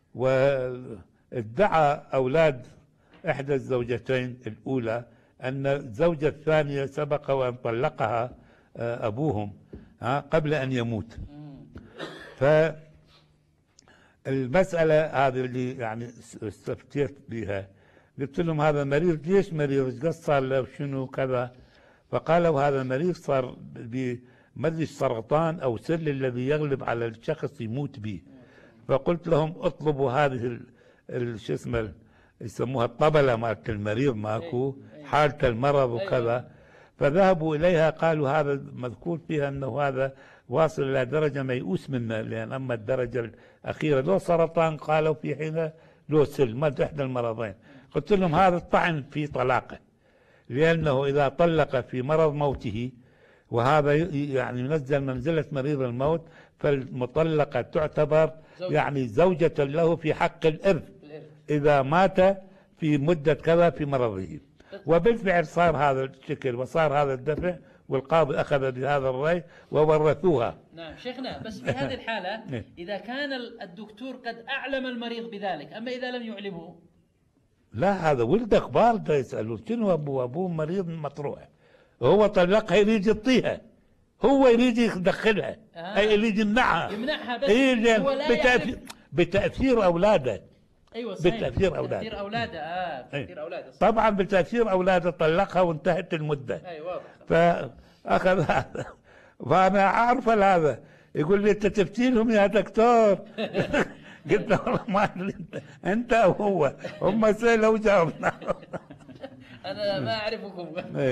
وادعى أولاد إحدى الزوجتين الأولى أن الزوجة الثانية سبق وأن طلقها أبوهم قبل أن يموت. فالمسألة هذه اللي يعني استفتيت بها، قلت لهم هذا مريض، ليش مريض؟ قد صار له شنو كذا؟ فقالوا هذا مريض صار ما ادري سرطان او سل الذي يغلب على الشخص يموت به. فقلت لهم اطلبوا هذه شو اسمه يسموها الطبلة مالت المريض، ماكو حالة المرض وكذا. فذهبوا اليها قالوا هذا مذكور فيها انه هذا واصل الى درجة ميؤوس منه، لان اما الدرجة الاخيرة لو سرطان قالوا في حين لو سل، ما احدى المرضين. قلت لهم هذا الطعن في طلاقه، لانه اذا طلق في مرض موته وهذا يعني ينزل منزلة مريض الموت، فالمطلقة تعتبر يعني زوجة له في حق الإرث إذا مات في مدة كذا في مرضه. وبالفعل صار هذا الشكل وصار هذا الدفع، والقاضي أخذ بهذا الرأي وورثوها.
نعم شيخنا، بس في هذه الحالة إذا كان الدكتور قد أعلم المريض بذلك، أما إذا لم يعلمه؟
لا، هذا ولده كبار ده يسألون شنو أبوه مريض مطروح، هو طلقها يريد يعطيها، هو يريد يدخلها، يريد يمنعها
بس هو لا
بتأثير أولاده.
ايوه صحيح،
بتأثير أولاده،
بتأثير أولاده بتأثير أولاده
طبعا بتأثير أولاده طلقها وانتهت المدة.
اي واضح.
فأخذ هذا، فأنا أعرف هذا يقول لي أنت تفتيلهم يا دكتور. قلت له والله ما أدري أنت أو هو، هم سألوا وجاوبنا.
أنا ما أعرفكم.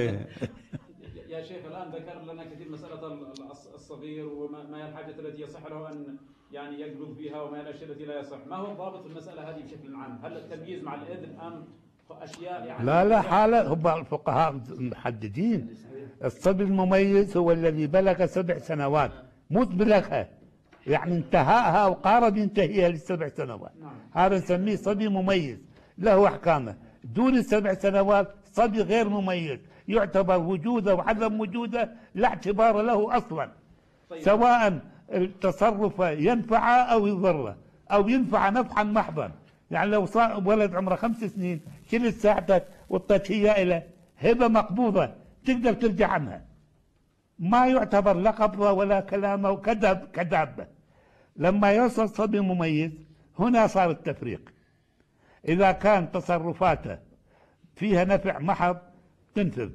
يا شيخ الآن ذكر لنا كثير مسألة الصغير وما هي الحاجة التي يصح له أن يعني يقبض فيها وما هي الأشياء التي لا يصح. ما هو الضابط في المسألة هذه بشكل عام؟ هل التمييز مع الإذن أم أشياء يعني؟
لا حالة، هم الفقهاء محددين. الصبي المميز هو الذي بلغ 7 سنوات، مو بلغها يعني انتهاءها وقارب ينتهيها ل7 سنوات، هذا نسميه صبي مميز له أحكامه. دون 7 سنوات صبي غير مميز، يعتبر وجوده وعدم وجوده لا اعتبار له أصلا.
طيب.
سواء التصرف ينفعه أو يضره أو ينفع نفعا محضا. يعني لو صار ولد عمره 5 سنين شلت ساعتك وطيت هي إلى هبة مقبوضة تقدر ترجع عنها، ما يعتبر لا قبضة ولا كلامه كدابة. لما يوصل صبي مميز هنا صار التفريق. إذا كان تصرفاته فيها نفع محض تنفذ،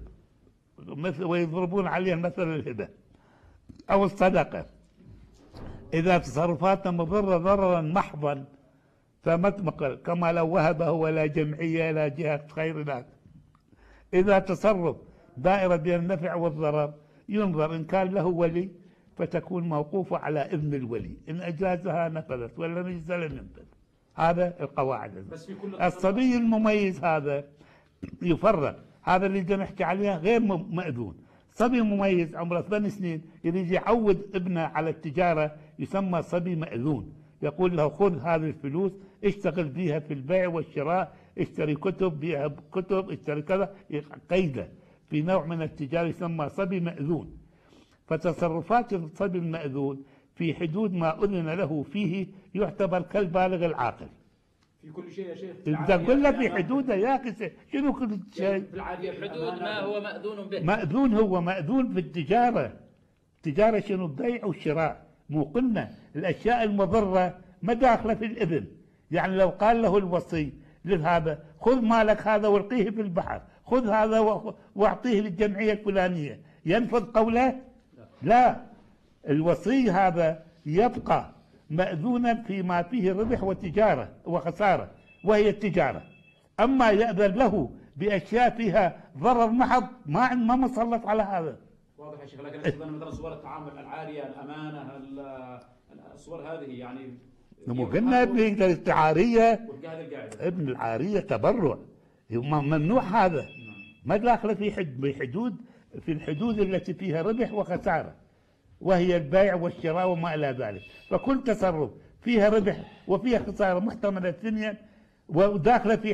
ويضربون عليها مثل الهبة أو الصدقة. إذا تصرفاته مضرة ضررا محضا فمتمقل، كما لو وهبه ولا جمعية إلى جهة خير ناس. إذا تصرف دائرة بين النفع والضرر ينظر، إن كان له ولي فتكون موقوفة على إذن الولي، إن أجازها نفذت ولا نجز لم ينفذ. هذا القواعد.
بس في كل
الصبي المميز هذا يفرق، هذا اللي بدنا نحكي عليه غير مأذون. صبي مميز عمره 8 سنين يريد يعود ابنه على التجارة يسمى صبي مأذون، يقول له خذ هذه الفلوس اشتغل بها في البيع والشراء، اشتري كتب، بيها كتب، اشتري كذا، قيده في نوع من التجارة يسمى صبي مأذون. فتصرفات الصبي المأذون في حدود ما أذن له فيه يعتبر كالبالغ العاقل.
في كل شيء يا شيخ.
إذا كله في حدوده يا أخي، شنو كل شيء؟
في حدود ما هو مأذون به.
مأذون هو مأذون في التجارة. التجارة شنو؟ البيع والشراء. مو قلنا الأشياء المضرة ما داخلة في الإذن. يعني لو قال له الوصي لهذا خذ مالك هذا والقيه في البحر، خذ هذا واعطيه للجمعية الفلانية، ينفذ قوله؟ لا، الوصي هذا يبقى مأذونا فيما فيه ربح وتجارة وخسارة وهي التجارة. أما يأذن له بأشياء فيها ضرر محض ما مسلط على هذا.
واضح يا شيخ، لكن أيضا مثلا صور التعامل العارية، الأمانة، الصور هذه يعني
مو قلنا ابن العارية، ابن العارية تبرع ممنوع، هذا ما داخله في الحدود التي فيها ربح وخسارة وهي البيع والشراء وما إلى ذلك. فكل تصرف فيها ربح وفيها خسارة محتملة الدنيا وداخلة في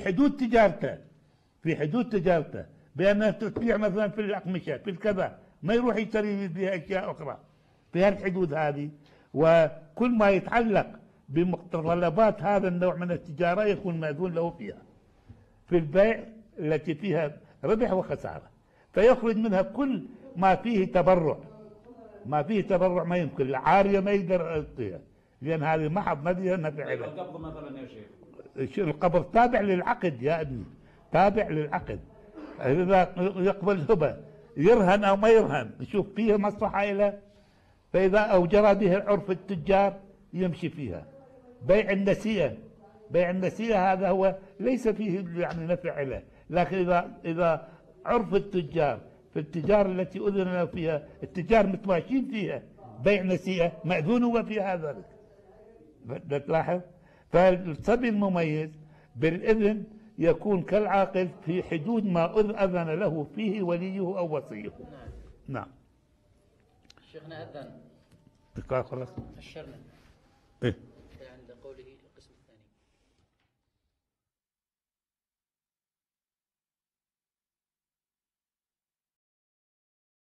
حدود تجارته، بأنها تبيع مثلا في الأقمشة في الكذا، ما يروح يشتري بها أشياء أخرى في هالحدود هذه. وكل ما يتعلق بمتطلبات هذا النوع من التجارة يكون مأذون له فيها، في البيع التي فيها ربح وخسارة، فيخرج منها كل ما فيه تبرع. ما يمكن العارية ما يقدر يعطيها، لأن هذه محض ما فيها نفع له.
القبض مثلا يا شيخ،
القبض تابع للعقد يا ابني، تابع للعقد. إذا يقبل هبة يرهن أو ما يرهن نشوف فيها مصلحة له، فإذا أو جرى به عرف التجار يمشي فيها. بيع النسيئة هذا هو ليس فيه يعني نفع له، لكن إذا عرف التجار في التجارة التي أذن له فيها، التجار متماشين فيها، بيع نسيئة مأذون هو في هذا. تلاحظ؟ فالصبي المميز بالإذن يكون كالعاقل في حدود ما أذن له فيه وليه أو وصيه. نعم.
شيخنا أذن.
خلاص.
أشرنا.
إيه.